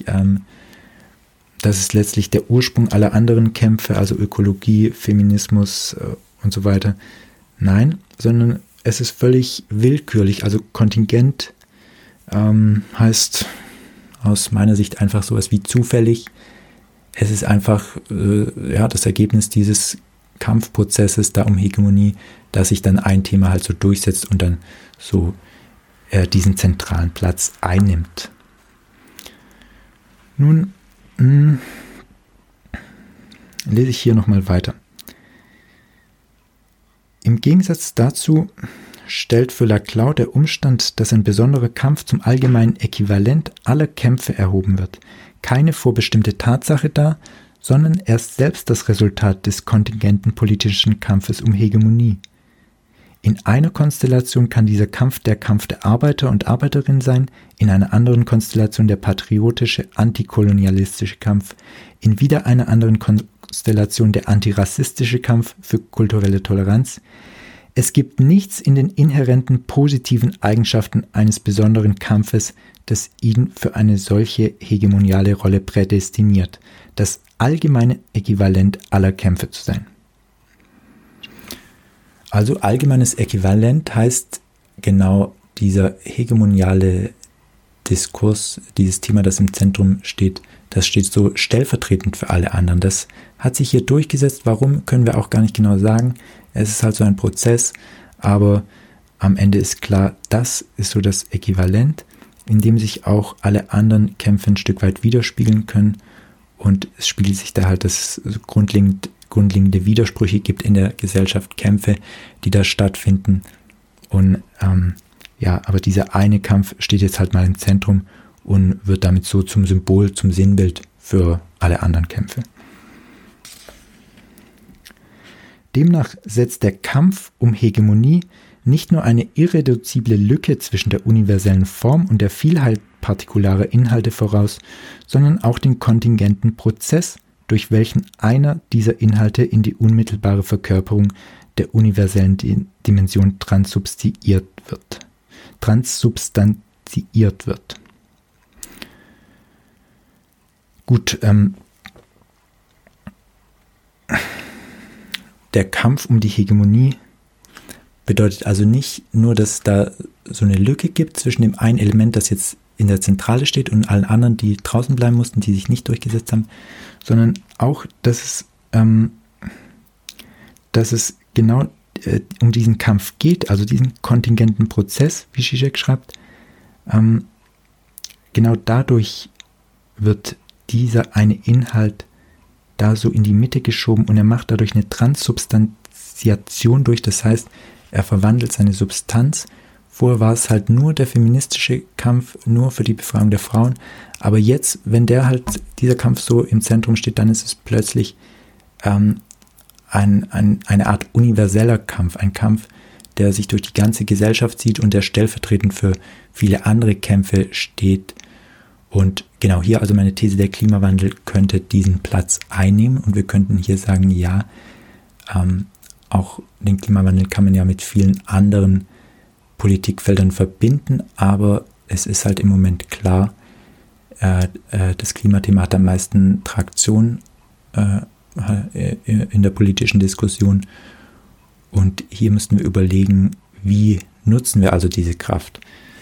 der Ursprung aller anderen Kämpfe, also Ökologie, Feminismus und so weiter. Nein, sondern es ist völlig willkürlich, also kontingent heißt aus meiner Sicht einfach sowas wie zufällig. Es ist einfach das Ergebnis dieses Kampfprozesses da um Hegemonie, dass sich dann ein Thema halt so durchsetzt und dann so diesen zentralen Platz einnimmt. Nun lese ich hier nochmal weiter. Im Gegensatz dazu stellt für Laclau der Umstand, dass ein besonderer Kampf zum allgemeinen Äquivalent aller Kämpfe erhoben wird, keine vorbestimmte Tatsache dar, sondern erst selbst das Resultat des kontingenten politischen Kampfes um Hegemonie. In einer Konstellation kann dieser Kampf der Kampf der Arbeiter und Arbeiterinnen sein, in einer anderen Konstellation der patriotische, antikolonialistische Kampf, in wieder einer anderen Konstellation der antirassistische Kampf für kulturelle Toleranz. Es gibt nichts in den inhärenten positiven Eigenschaften eines besonderen Kampfes, das ihn für eine solche hegemoniale Rolle prädestiniert, das allgemeine Äquivalent aller Kämpfe zu sein. Also allgemeines Äquivalent heißt genau dieser hegemoniale Diskurs, dieses Thema, das im Zentrum steht, das steht so stellvertretend für alle anderen. Das hat sich hier durchgesetzt. Warum, können wir auch gar nicht genau sagen. Es ist halt so ein Prozess, aber am Ende ist klar, das ist so das Äquivalent, in dem sich auch alle anderen Kämpfe ein Stück weit widerspiegeln können, und es spiegelt sich da halt, dass es grundlegende Widersprüche gibt in der Gesellschaft, Kämpfe, die da stattfinden, und aber dieser eine Kampf steht jetzt halt mal im Zentrum und wird damit so zum Symbol, zum Sinnbild für alle anderen Kämpfe. Demnach setzt der Kampf um Hegemonie nicht nur eine irreduzible Lücke zwischen der universellen Form und der Vielheit partikularer Inhalte voraus, sondern auch den kontingenten Prozess, durch welchen einer dieser Inhalte in die unmittelbare Verkörperung der universellen Dimension transsubstanziiert wird. Gut, der Kampf um die Hegemonie bedeutet also nicht nur, dass es da so eine Lücke gibt zwischen dem einen Element, das jetzt in der Zentrale steht, und allen anderen, die draußen bleiben mussten, die sich nicht durchgesetzt haben, sondern auch, dass es genau um diesen Kampf geht, also diesen kontingenten Prozess, wie Zizek schreibt, genau dadurch wird dieser eine Inhalt da so in die Mitte geschoben und er macht dadurch eine Transsubstantiation durch, das heißt, er verwandelt seine Substanz. Vorher war es halt nur der feministische Kampf, nur für die Befreiung der Frauen, aber jetzt, wenn dieser Kampf so im Zentrum steht, dann ist es plötzlich eine Art universeller Kampf, ein Kampf, der sich durch die ganze Gesellschaft zieht und der stellvertretend für viele andere Kämpfe steht. Und genau hier also meine These, der Klimawandel könnte diesen Platz einnehmen und wir könnten hier sagen, ja, auch den Klimawandel kann man ja mit vielen anderen Politikfeldern verbinden, aber es ist halt im Moment klar, das Klimathema hat am meisten Traktion in der politischen Diskussion und hier müssen wir überlegen, wie nutzen wir also diese Kraft.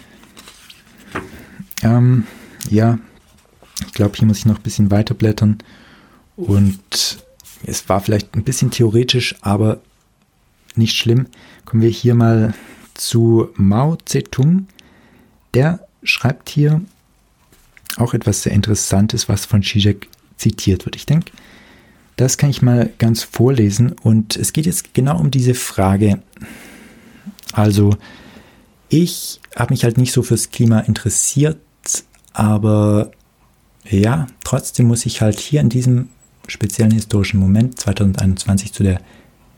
Ja, ich glaube, hier muss ich noch ein bisschen weiterblättern und es war vielleicht ein bisschen theoretisch, aber nicht schlimm. Kommen wir hier mal zu Mao Zedong. Der schreibt hier auch etwas sehr Interessantes, was von Zizek zitiert wird. Ich denke, das kann ich mal ganz vorlesen und es geht jetzt genau um diese Frage. Also, ich habe mich halt nicht so fürs Klima interessiert, aber ja, trotzdem muss ich halt hier in diesem speziellen historischen Moment 2021 zu der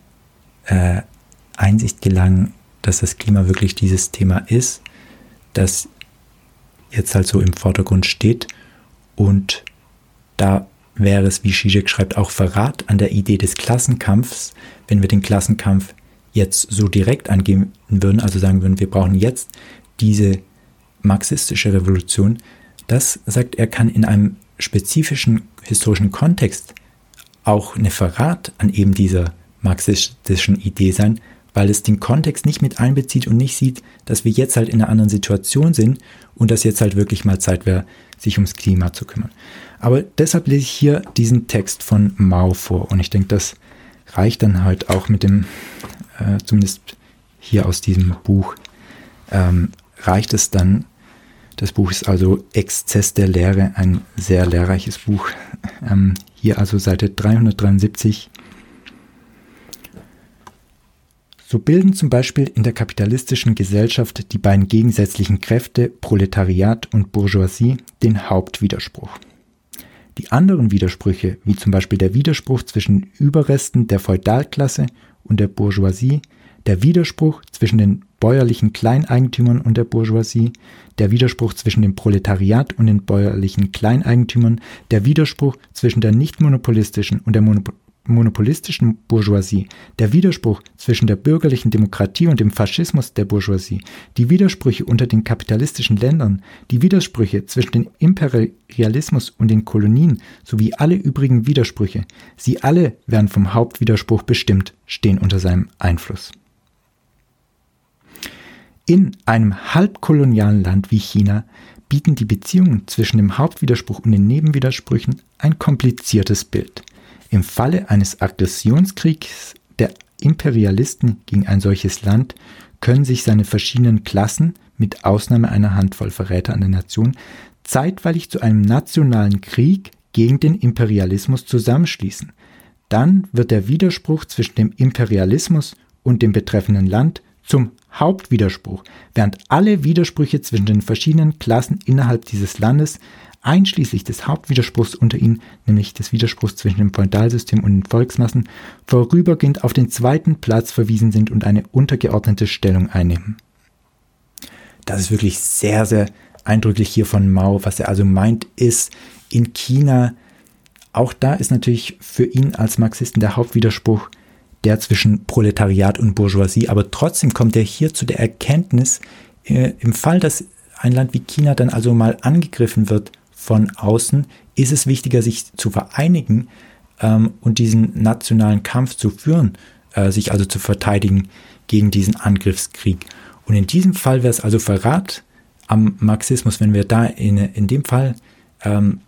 Einsicht gelangen, dass das Klima wirklich dieses Thema ist, das jetzt halt so im Vordergrund steht und da wäre es, wie Zizek schreibt, auch Verrat an der Idee des Klassenkampfs, wenn wir den Klassenkampf jetzt so direkt angehen würden, also sagen würden, wir brauchen jetzt diese marxistische Revolution. Das, sagt er, kann in einem spezifischen historischen Kontext auch eine Verrat an eben dieser marxistischen Idee sein, weil es den Kontext nicht mit einbezieht und nicht sieht, dass wir jetzt halt in einer anderen Situation sind und dass jetzt halt wirklich mal Zeit wäre, sich ums Klima zu kümmern. Aber deshalb lese ich hier diesen Text von Mao vor und ich denke, das reicht dann halt auch mit dem, zumindest hier aus diesem Buch, reicht es dann. Das Buch ist also Exzess der Lehre, ein sehr lehrreiches Buch. Hier also Seite 373. So bilden zum Beispiel in der kapitalistischen Gesellschaft die beiden gegensätzlichen Kräfte Proletariat und Bourgeoisie den Hauptwiderspruch. Die anderen Widersprüche, wie zum Beispiel der Widerspruch zwischen Überresten der Feudalklasse und der Bourgeoisie, der Widerspruch zwischen den bäuerlichen Kleineigentümern und der Bourgeoisie, der Widerspruch zwischen dem Proletariat und den bäuerlichen Kleineigentümern, der Widerspruch zwischen der nicht-monopolistischen und der monopolistischen Bourgeoisie, der Widerspruch zwischen der bürgerlichen Demokratie und dem Faschismus der Bourgeoisie, die Widersprüche unter den kapitalistischen Ländern, die Widersprüche zwischen dem Imperialismus und den Kolonien sowie alle übrigen Widersprüche, sie alle werden vom Hauptwiderspruch bestimmt, stehen unter seinem Einfluss. In einem halbkolonialen Land wie China bieten die Beziehungen zwischen dem Hauptwiderspruch und den Nebenwidersprüchen ein kompliziertes Bild. Im Falle eines Aggressionskriegs der Imperialisten gegen ein solches Land können sich seine verschiedenen Klassen, mit Ausnahme einer Handvoll Verräter an der Nation, zeitweilig zu einem nationalen Krieg gegen den Imperialismus zusammenschließen. Dann wird der Widerspruch zwischen dem Imperialismus und dem betreffenden Land zum Hauptwiderspruch, während alle Widersprüche zwischen den verschiedenen Klassen innerhalb dieses Landes, einschließlich des Hauptwiderspruchs unter ihnen, nämlich des Widerspruchs zwischen dem Feudalsystem und den Volksmassen, vorübergehend auf den zweiten Platz verwiesen sind und eine untergeordnete Stellung einnehmen. Das ist wirklich sehr, sehr eindrücklich hier von Mao. Was er also meint, ist, in China, auch da ist natürlich für ihn als Marxisten der Hauptwiderspruch der zwischen Proletariat und Bourgeoisie, aber trotzdem kommt er hier zu der Erkenntnis, im Fall, dass ein Land wie China dann also mal angegriffen wird von außen, ist es wichtiger, sich zu vereinigen und diesen nationalen Kampf zu führen, sich also zu verteidigen gegen diesen Angriffskrieg. Und in diesem Fall wäre es also Verrat am Marxismus, wenn wir da in dem Fall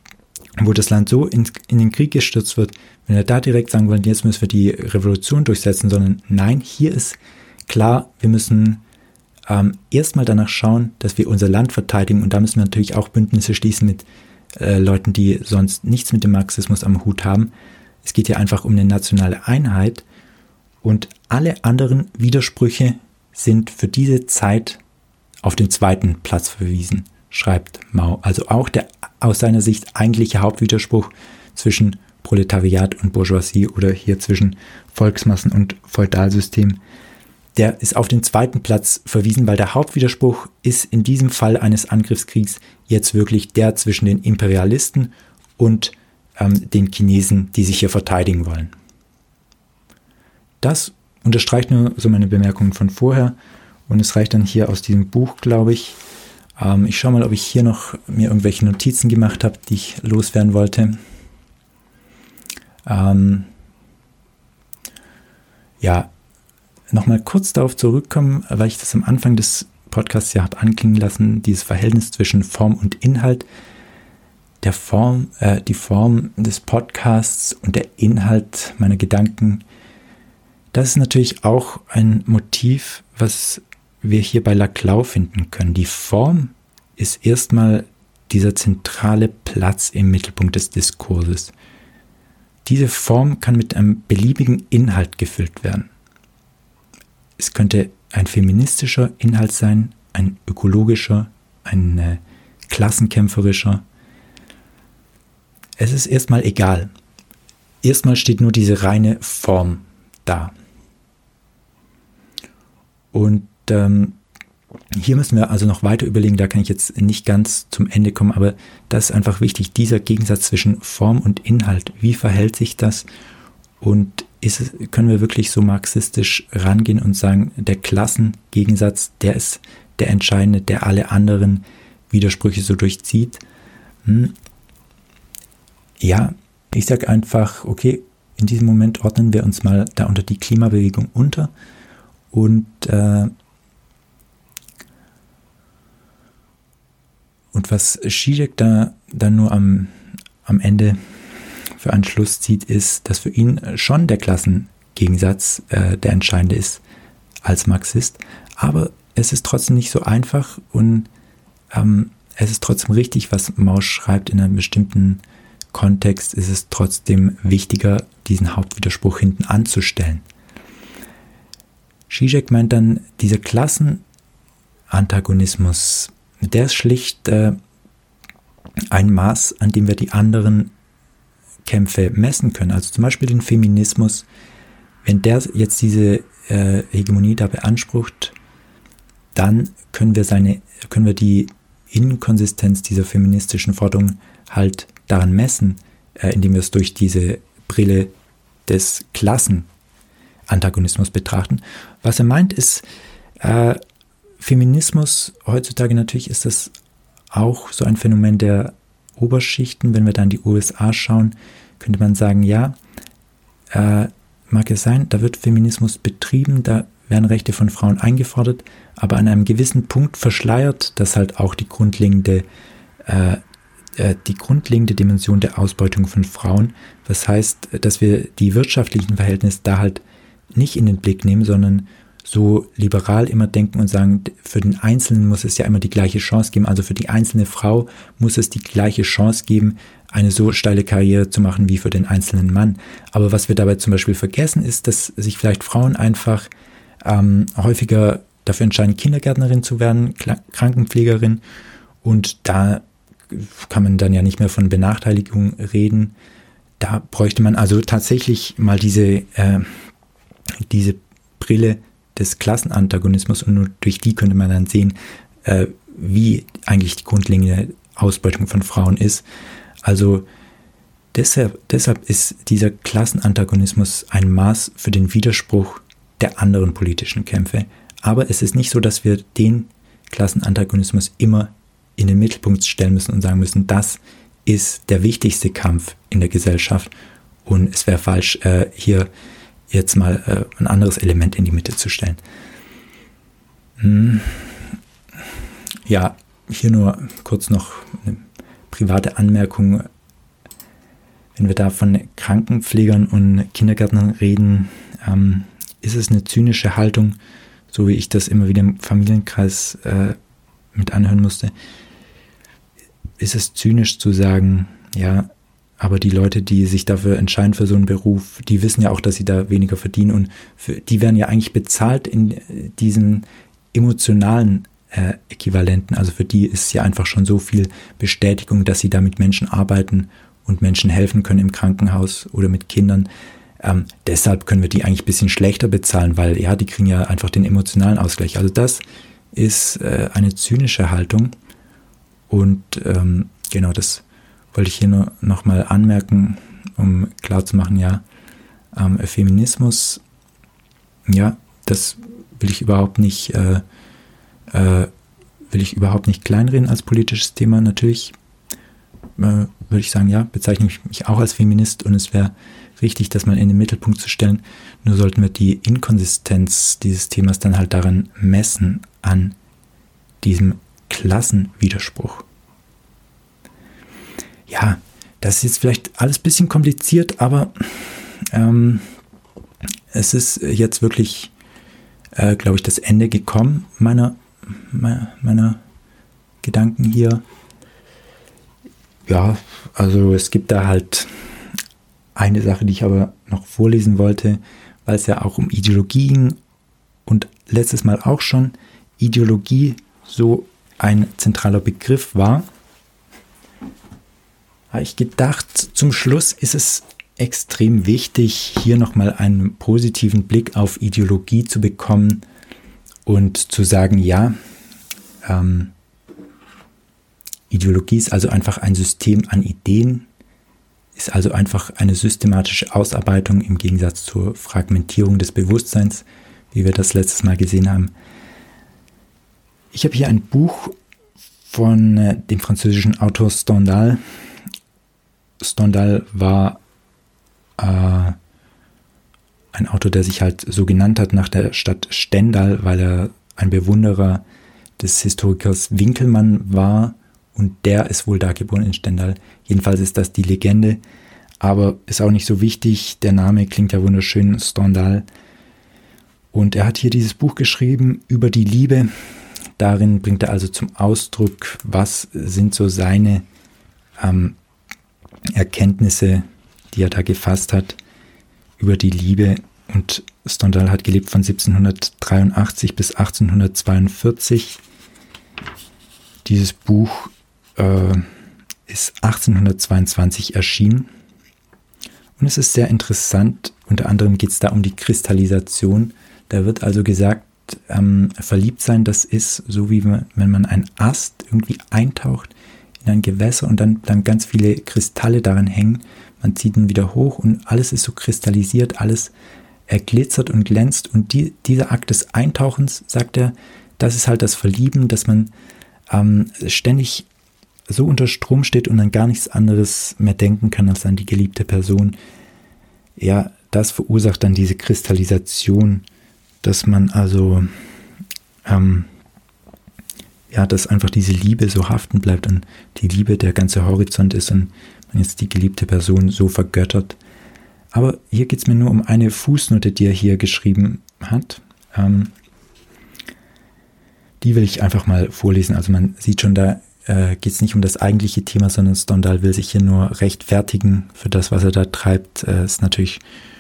wo das Land so in den Krieg gestürzt wird, wenn wir da direkt sagen wollen, jetzt müssen wir die Revolution durchsetzen, sondern nein, hier ist klar, wir müssen erstmal danach schauen, dass wir unser Land verteidigen, und da müssen wir natürlich auch Bündnisse schließen mit Leuten, die sonst nichts mit dem Marxismus am Hut haben. Es geht hier einfach um eine nationale Einheit, und alle anderen Widersprüche sind für diese Zeit auf den zweiten Platz verwiesen, schreibt Mao. Also auch der aus seiner Sicht eigentliche Hauptwiderspruch zwischen Proletariat und Bourgeoisie oder hier zwischen Volksmassen und Feudalsystem, der ist auf den zweiten Platz verwiesen, weil der Hauptwiderspruch ist in diesem Fall eines Angriffskriegs jetzt wirklich der zwischen den Imperialisten und den Chinesen, die sich hier verteidigen wollen. Das unterstreicht nur so meine Bemerkungen von vorher, und es reicht dann hier aus diesem Buch, glaube ich. Ich schaue mal, ob ich hier noch mir irgendwelche Notizen gemacht habe, die ich loswerden wollte. Ja, nochmal kurz darauf zurückkommen, weil ich das am Anfang des Podcasts ja habe anklingen lassen, dieses Verhältnis zwischen Form und Inhalt. Die Form des Podcasts und der Inhalt meiner Gedanken, das ist natürlich auch ein Motiv, was wir hier bei Laclau finden können. Die Form ist erstmal dieser zentrale Platz im Mittelpunkt des Diskurses. Diese Form kann mit einem beliebigen Inhalt gefüllt werden. Es könnte ein feministischer Inhalt sein, ein ökologischer, ein klassenkämpferischer. Es ist erstmal egal. Erstmal steht nur diese reine Form da. Und hier müssen wir also noch weiter überlegen, da kann ich jetzt nicht ganz zum Ende kommen, aber das ist einfach wichtig, dieser Gegensatz zwischen Form und Inhalt. Wie verhält sich das? Und können wir wirklich so marxistisch rangehen und sagen, der Klassengegensatz, der ist der entscheidende, der alle anderen Widersprüche so durchzieht? Ja, ich sage einfach, okay, in diesem Moment ordnen wir uns mal da unter die Klimabewegung unter, und was Zizek da dann nur am Ende für einen Schluss zieht, ist, dass für ihn schon der Klassengegensatz der entscheidende ist als Marxist, aber es ist trotzdem nicht so einfach, und es ist trotzdem richtig, was Mao schreibt, in einem bestimmten Kontext ist es trotzdem wichtiger, diesen Hauptwiderspruch hinten anzustellen. Zizek meint dann, dieser Klassenantagonismus, der ist schlicht ein Maß, an dem wir die anderen Kämpfe messen können. Also zum Beispiel den Feminismus, wenn der jetzt diese Hegemonie da beansprucht, dann können wir die Inkonsistenz dieser feministischen Forderung halt daran messen, indem wir es durch diese Brille des Klassenantagonismus betrachten. Was er meint ist, Feminismus heutzutage, natürlich ist das auch so ein Phänomen der Oberschichten. Wenn wir dann die USA schauen, könnte man sagen, ja, mag es sein, da wird Feminismus betrieben, da werden Rechte von Frauen eingefordert, aber an einem gewissen Punkt verschleiert das halt auch die grundlegende Dimension der Ausbeutung von Frauen. Das heißt, dass wir die wirtschaftlichen Verhältnisse da halt nicht in den Blick nehmen, sondern so liberal immer denken und sagen, für den Einzelnen muss es ja immer die gleiche Chance geben, also für die einzelne Frau muss es die gleiche Chance geben, eine so steile Karriere zu machen wie für den einzelnen Mann. Aber was wir dabei zum Beispiel vergessen, ist, dass sich vielleicht Frauen einfach häufiger dafür entscheiden, Kindergärtnerin zu werden, Krankenpflegerin, und da kann man dann ja nicht mehr von Benachteiligung reden. Da bräuchte man also tatsächlich mal diese Brille des Klassenantagonismus, und nur durch die könnte man dann sehen, wie eigentlich die grundlegende Ausbeutung von Frauen ist. Also deshalb ist dieser Klassenantagonismus ein Maß für den Widerspruch der anderen politischen Kämpfe. Aber es ist nicht so, dass wir den Klassenantagonismus immer in den Mittelpunkt stellen müssen und sagen müssen, das ist der wichtigste Kampf in der Gesellschaft, und es wäre falsch, hier jetzt mal ein anderes Element in die Mitte zu stellen. Ja, hier nur kurz noch eine private Anmerkung. wenn wir da von Krankenpflegern und Kindergärtnern reden, ist es eine zynische Haltung, so wie ich das immer wieder im Familienkreis mit anhören musste. Ist es zynisch zu sagen, ja, aber die Leute, die sich dafür entscheiden für so einen Beruf, die wissen ja auch, dass sie da weniger verdienen und die werden ja eigentlich bezahlt in diesen emotionalen Äquivalenten. Also für die ist ja einfach schon so viel Bestätigung, dass sie da mit Menschen arbeiten und Menschen helfen können im Krankenhaus oder mit Kindern. Deshalb können wir die eigentlich ein bisschen schlechter bezahlen, weil ja, die kriegen ja einfach den emotionalen Ausgleich. Also das ist eine zynische Haltung und genau das wollte ich hier nur noch mal anmerken, um klarzumachen, ja, Feminismus, ja, das will ich überhaupt nicht kleinreden als politisches Thema. Natürlich würde ich sagen, ja, bezeichne ich mich auch als Feminist und es wäre richtig, das mal in den Mittelpunkt zu stellen. Nur sollten wir die Inkonsistenz dieses Themas dann halt daran messen, an diesem Klassenwiderspruch. Ja, das ist jetzt vielleicht alles ein bisschen kompliziert, aber es ist jetzt wirklich, glaube ich, das Ende gekommen meiner Gedanken hier. Ja, also es gibt da halt eine Sache, die ich aber noch vorlesen wollte, weil es ja auch um Ideologie ging und letztes Mal auch schon Ideologie so ein zentraler Begriff war. Habe ich gedacht, zum Schluss ist es extrem wichtig, hier nochmal einen positiven Blick auf Ideologie zu bekommen und zu sagen, ja, Ideologie ist also einfach ein System an Ideen, ist also einfach eine systematische Ausarbeitung im Gegensatz zur Fragmentierung des Bewusstseins, wie wir das letztes Mal gesehen haben. Ich habe hier ein Buch von dem französischen Autor Stendhal. Stendhal war ein Autor, der sich halt so genannt hat nach der Stadt Stendal, weil er ein Bewunderer des Historikers Winkelmann war und der ist wohl da geboren in Stendal. Jedenfalls ist das die Legende, aber ist auch nicht so wichtig. Der Name klingt ja wunderschön, Stendhal. Und er hat hier dieses Buch geschrieben über die Liebe. Darin bringt er also zum Ausdruck, was sind so seine Erkenntnisse, die er da gefasst hat über die Liebe. Und Stendhal hat gelebt von 1783 bis 1842. Dieses Buch ist 1822 erschienen. Und es ist sehr interessant. Unter anderem geht es da um die Kristallisation. Da wird also gesagt, verliebt sein, das ist so wie wenn man einen Ast irgendwie eintaucht in ein Gewässer und dann ganz viele Kristalle daran hängen. Man zieht ihn wieder hoch und alles ist so kristallisiert, alles glitzert und glänzt. Und dieser Akt des Eintauchens, sagt er, das ist halt das Verlieben, dass man ständig so unter Strom steht und an gar nichts anderes mehr denken kann als an die geliebte Person. Ja, das verursacht dann diese Kristallisation, dass man also dass einfach diese Liebe so haften bleibt und die Liebe der ganze Horizont ist und man jetzt die geliebte Person so vergöttert. Aber hier geht es mir nur um eine Fußnote, die er hier geschrieben hat. Die will ich einfach mal vorlesen. Also man sieht schon, da geht es nicht um das eigentliche Thema, sondern Stendhal will sich hier nur rechtfertigen für das, was er da treibt. Es ist natürlich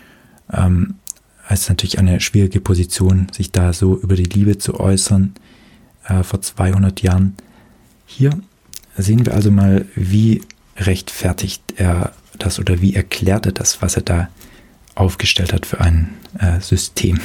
eine schwierige Position, sich da so über die Liebe zu äußern, vor 200 Jahren. Hier sehen wir also mal, wie rechtfertigt er das oder wie erklärt er das, was er da aufgestellt hat für ein System.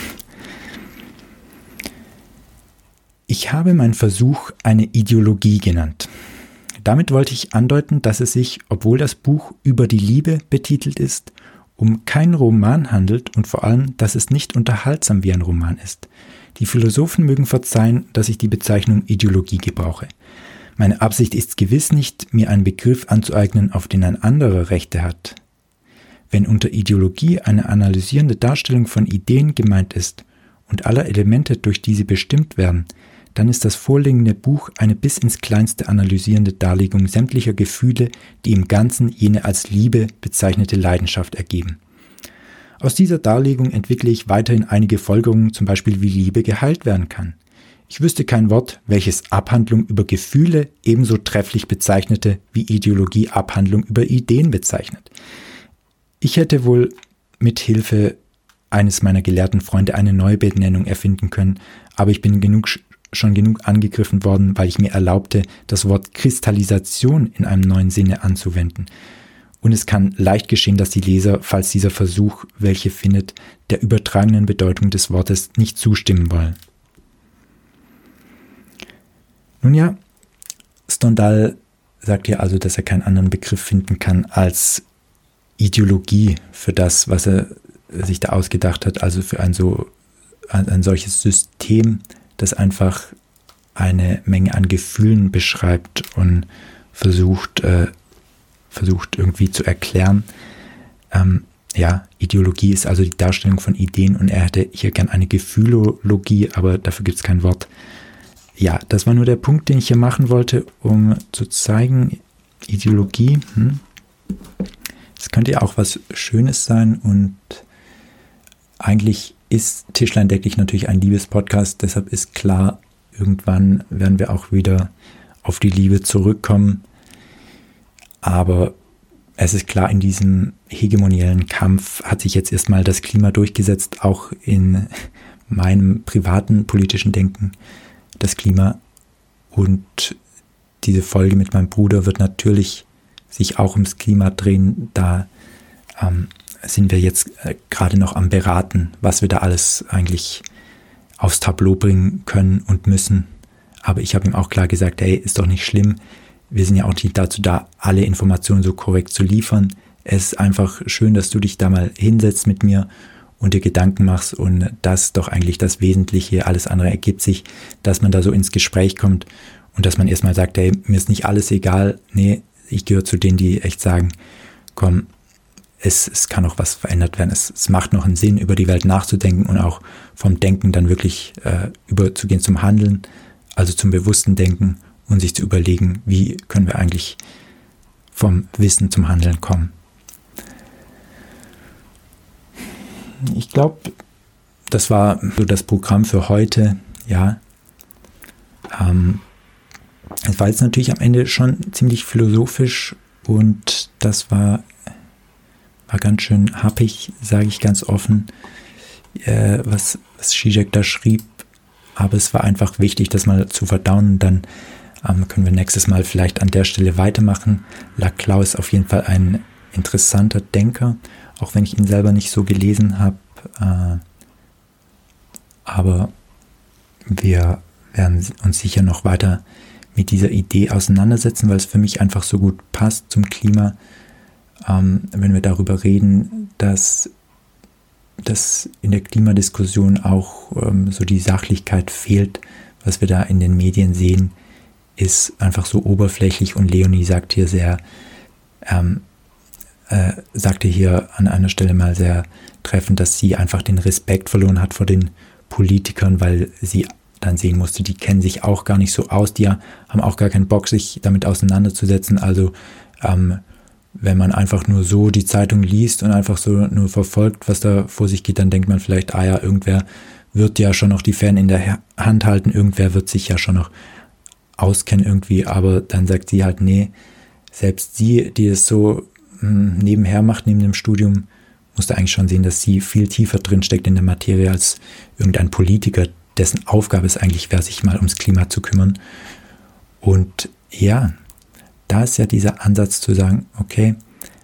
Ich habe meinen Versuch eine Ideologie genannt. Damit wollte ich andeuten, dass es sich, obwohl das Buch über die Liebe betitelt ist, um keinen Roman handelt und vor allem, dass es nicht unterhaltsam wie ein Roman ist. Die Philosophen mögen verzeihen, dass ich die Bezeichnung Ideologie gebrauche. Meine Absicht ist gewiss nicht, mir einen Begriff anzueignen, auf den ein anderer Rechte hat. Wenn unter Ideologie eine analysierende Darstellung von Ideen gemeint ist und aller Elemente durch diese bestimmt werden, dann ist das vorliegende Buch eine bis ins Kleinste analysierende Darlegung sämtlicher Gefühle, die im Ganzen jene als Liebe bezeichnete Leidenschaft ergeben. Aus dieser Darlegung entwickle ich weiterhin einige Folgerungen, zum Beispiel wie Liebe geheilt werden kann. Ich wüsste kein Wort, welches Abhandlung über Gefühle ebenso trefflich bezeichnete, wie Ideologie Abhandlung über Ideen bezeichnet. Ich hätte wohl mit Hilfe eines meiner gelehrten Freunde eine neue Benennung erfinden können, aber ich bin schon genug angegriffen worden, weil ich mir erlaubte, das Wort Kristallisation in einem neuen Sinne anzuwenden. Und es kann leicht geschehen, dass die Leser, falls dieser Versuch welche findet, der übertragenen Bedeutung des Wortes nicht zustimmen wollen. Nun ja, Stendhal sagt ja also, dass er keinen anderen Begriff finden kann als Ideologie für das, was er sich da ausgedacht hat, also für ein solches System, das einfach eine Menge an Gefühlen beschreibt und versucht irgendwie zu erklären. Ideologie ist also die Darstellung von Ideen und er hätte hier gern eine Gefühlologie, aber dafür gibt es kein Wort. Ja, das war nur der Punkt, den ich hier machen wollte, um zu zeigen, Ideologie, es könnte ja auch was Schönes sein und eigentlich ist Tischlein deck dich natürlich ein Liebespodcast, deshalb ist klar, irgendwann werden wir auch wieder auf die Liebe zurückkommen. Aber es ist klar, in diesem hegemoniellen Kampf hat sich jetzt erstmal das Klima durchgesetzt, auch in meinem privaten politischen Denken, das Klima. Und diese Folge mit meinem Bruder wird natürlich sich auch ums Klima drehen. Da sind wir jetzt gerade noch am Beraten, was wir da alles eigentlich aufs Tableau bringen können und müssen. Aber ich habe ihm auch klar gesagt, hey, ist doch nicht schlimm. Wir sind ja auch nicht dazu da, alle Informationen so korrekt zu liefern. Es ist einfach schön, dass du dich da mal hinsetzt mit mir und dir Gedanken machst und das ist doch eigentlich das Wesentliche. Alles andere ergibt sich, dass man da so ins Gespräch kommt und dass man erstmal sagt, hey, mir ist nicht alles egal. Nee, ich gehöre zu denen, die echt sagen, komm, es kann auch was verändert werden. Es macht noch einen Sinn, über die Welt nachzudenken und auch vom Denken dann wirklich überzugehen zum Handeln, also zum bewussten Denken und sich zu überlegen, wie können wir eigentlich vom Wissen zum Handeln kommen. Ich glaube, das war so das Programm für heute. Ja, es war jetzt natürlich am Ende schon ziemlich philosophisch und das war ganz schön happig, sage ich ganz offen, was Zizek da schrieb. Aber es war einfach wichtig, das mal zu verdauen. Dann können wir nächstes Mal vielleicht an der Stelle weitermachen. Laclau ist auf jeden Fall ein interessanter Denker, auch wenn ich ihn selber nicht so gelesen habe. Aber wir werden uns sicher noch weiter mit dieser Idee auseinandersetzen, weil es für mich einfach so gut passt zum Klima. Wenn wir darüber reden, dass in der Klimadiskussion auch so die Sachlichkeit fehlt, was wir da in den Medien sehen, ist einfach so oberflächlich und Leonie sagt hier sagte hier an einer Stelle mal sehr treffend, dass sie einfach den Respekt verloren hat vor den Politikern, weil sie dann sehen musste, die kennen sich auch gar nicht so aus, die haben auch gar keinen Bock, sich damit auseinanderzusetzen. Also wenn man einfach nur so die Zeitung liest und einfach so nur verfolgt, was da vor sich geht, dann denkt man vielleicht, irgendwer wird ja schon noch die Fäden in der Hand halten, irgendwer wird sich ja schon noch auskennen irgendwie, aber dann sagt sie halt, nee, selbst sie, die es so nebenher macht, neben dem Studium, musste eigentlich schon sehen, dass sie viel tiefer drin steckt in der Materie als irgendein Politiker, dessen Aufgabe es eigentlich wäre, sich mal ums Klima zu kümmern. Und da ist ja dieser Ansatz zu sagen, okay,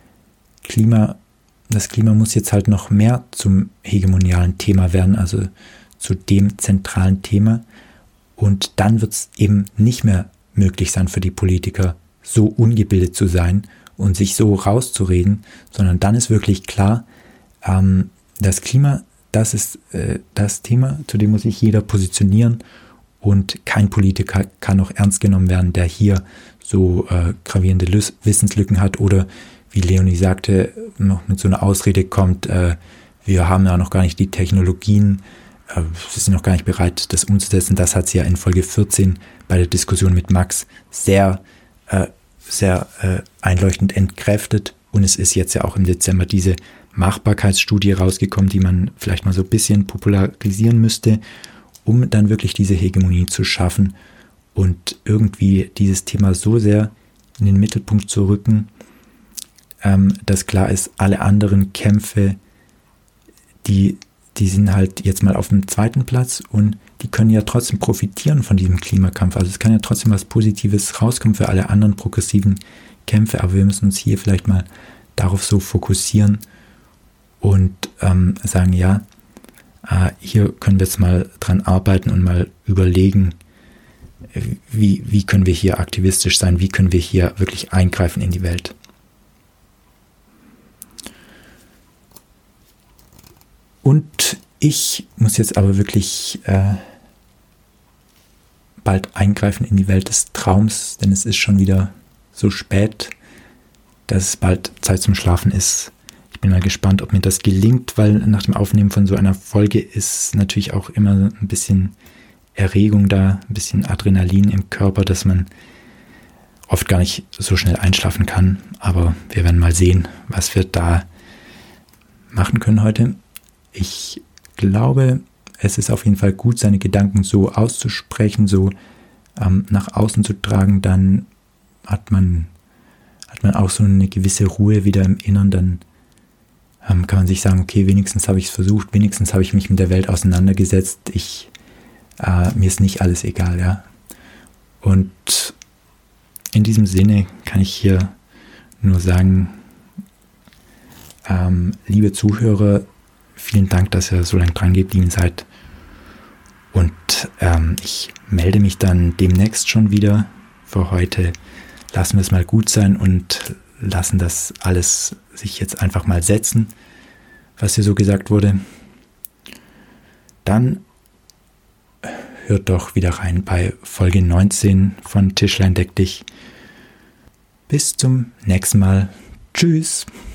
das Klima muss jetzt halt noch mehr zum hegemonialen Thema werden, also zu dem zentralen Thema. Und dann wird es eben nicht mehr möglich sein für die Politiker, so ungebildet zu sein und sich so rauszureden, sondern dann ist wirklich klar, das Klima, das ist das Thema, zu dem muss sich jeder positionieren und kein Politiker kann noch ernst genommen werden, der hier so gravierende Wissenslücken hat oder, wie Leonie sagte, noch mit so einer Ausrede kommt, wir haben ja noch gar nicht die Technologien, sie sind noch gar nicht bereit, das umzusetzen. Das hat sie ja in Folge 14 bei der Diskussion mit Max sehr einleuchtend entkräftet. Und es ist jetzt ja auch im Dezember diese Machbarkeitsstudie rausgekommen, die man vielleicht mal so ein bisschen popularisieren müsste, um dann wirklich diese Hegemonie zu schaffen und irgendwie dieses Thema so sehr in den Mittelpunkt zu rücken, dass klar ist, alle anderen Kämpfe, die sind halt jetzt mal auf dem zweiten Platz und die können ja trotzdem profitieren von diesem Klimakampf. Also es kann ja trotzdem was Positives rauskommen für alle anderen progressiven Kämpfe, aber wir müssen uns hier vielleicht mal darauf so fokussieren und sagen, ja, hier können wir jetzt mal dran arbeiten und mal überlegen, wie können wir hier aktivistisch sein, wie können wir hier wirklich eingreifen in die Welt. Und ich muss jetzt aber wirklich bald eingreifen in die Welt des Traums, denn es ist schon wieder so spät, dass es bald Zeit zum Schlafen ist. Ich bin mal gespannt, ob mir das gelingt, weil nach dem Aufnehmen von so einer Folge ist natürlich auch immer ein bisschen Erregung da, ein bisschen Adrenalin im Körper, dass man oft gar nicht so schnell einschlafen kann. Aber wir werden mal sehen, was wir da machen können heute. Ich glaube, es ist auf jeden Fall gut, seine Gedanken so auszusprechen, so nach außen zu tragen. Dann hat man auch so eine gewisse Ruhe wieder im Innern. Dann kann man sich sagen, okay, wenigstens habe ich es versucht, wenigstens habe ich mich mit der Welt auseinandergesetzt. Mir ist nicht alles egal, ja. Und in diesem Sinne kann ich hier nur sagen, liebe Zuhörer, vielen Dank, dass ihr so lange dran geblieben seid. Und ich melde mich dann demnächst schon wieder. Für heute lassen wir es mal gut sein und lassen das alles sich jetzt einfach mal setzen, was hier so gesagt wurde. Dann hört doch wieder rein bei Folge 19 von Tischlein deck dich. Bis zum nächsten Mal. Tschüss.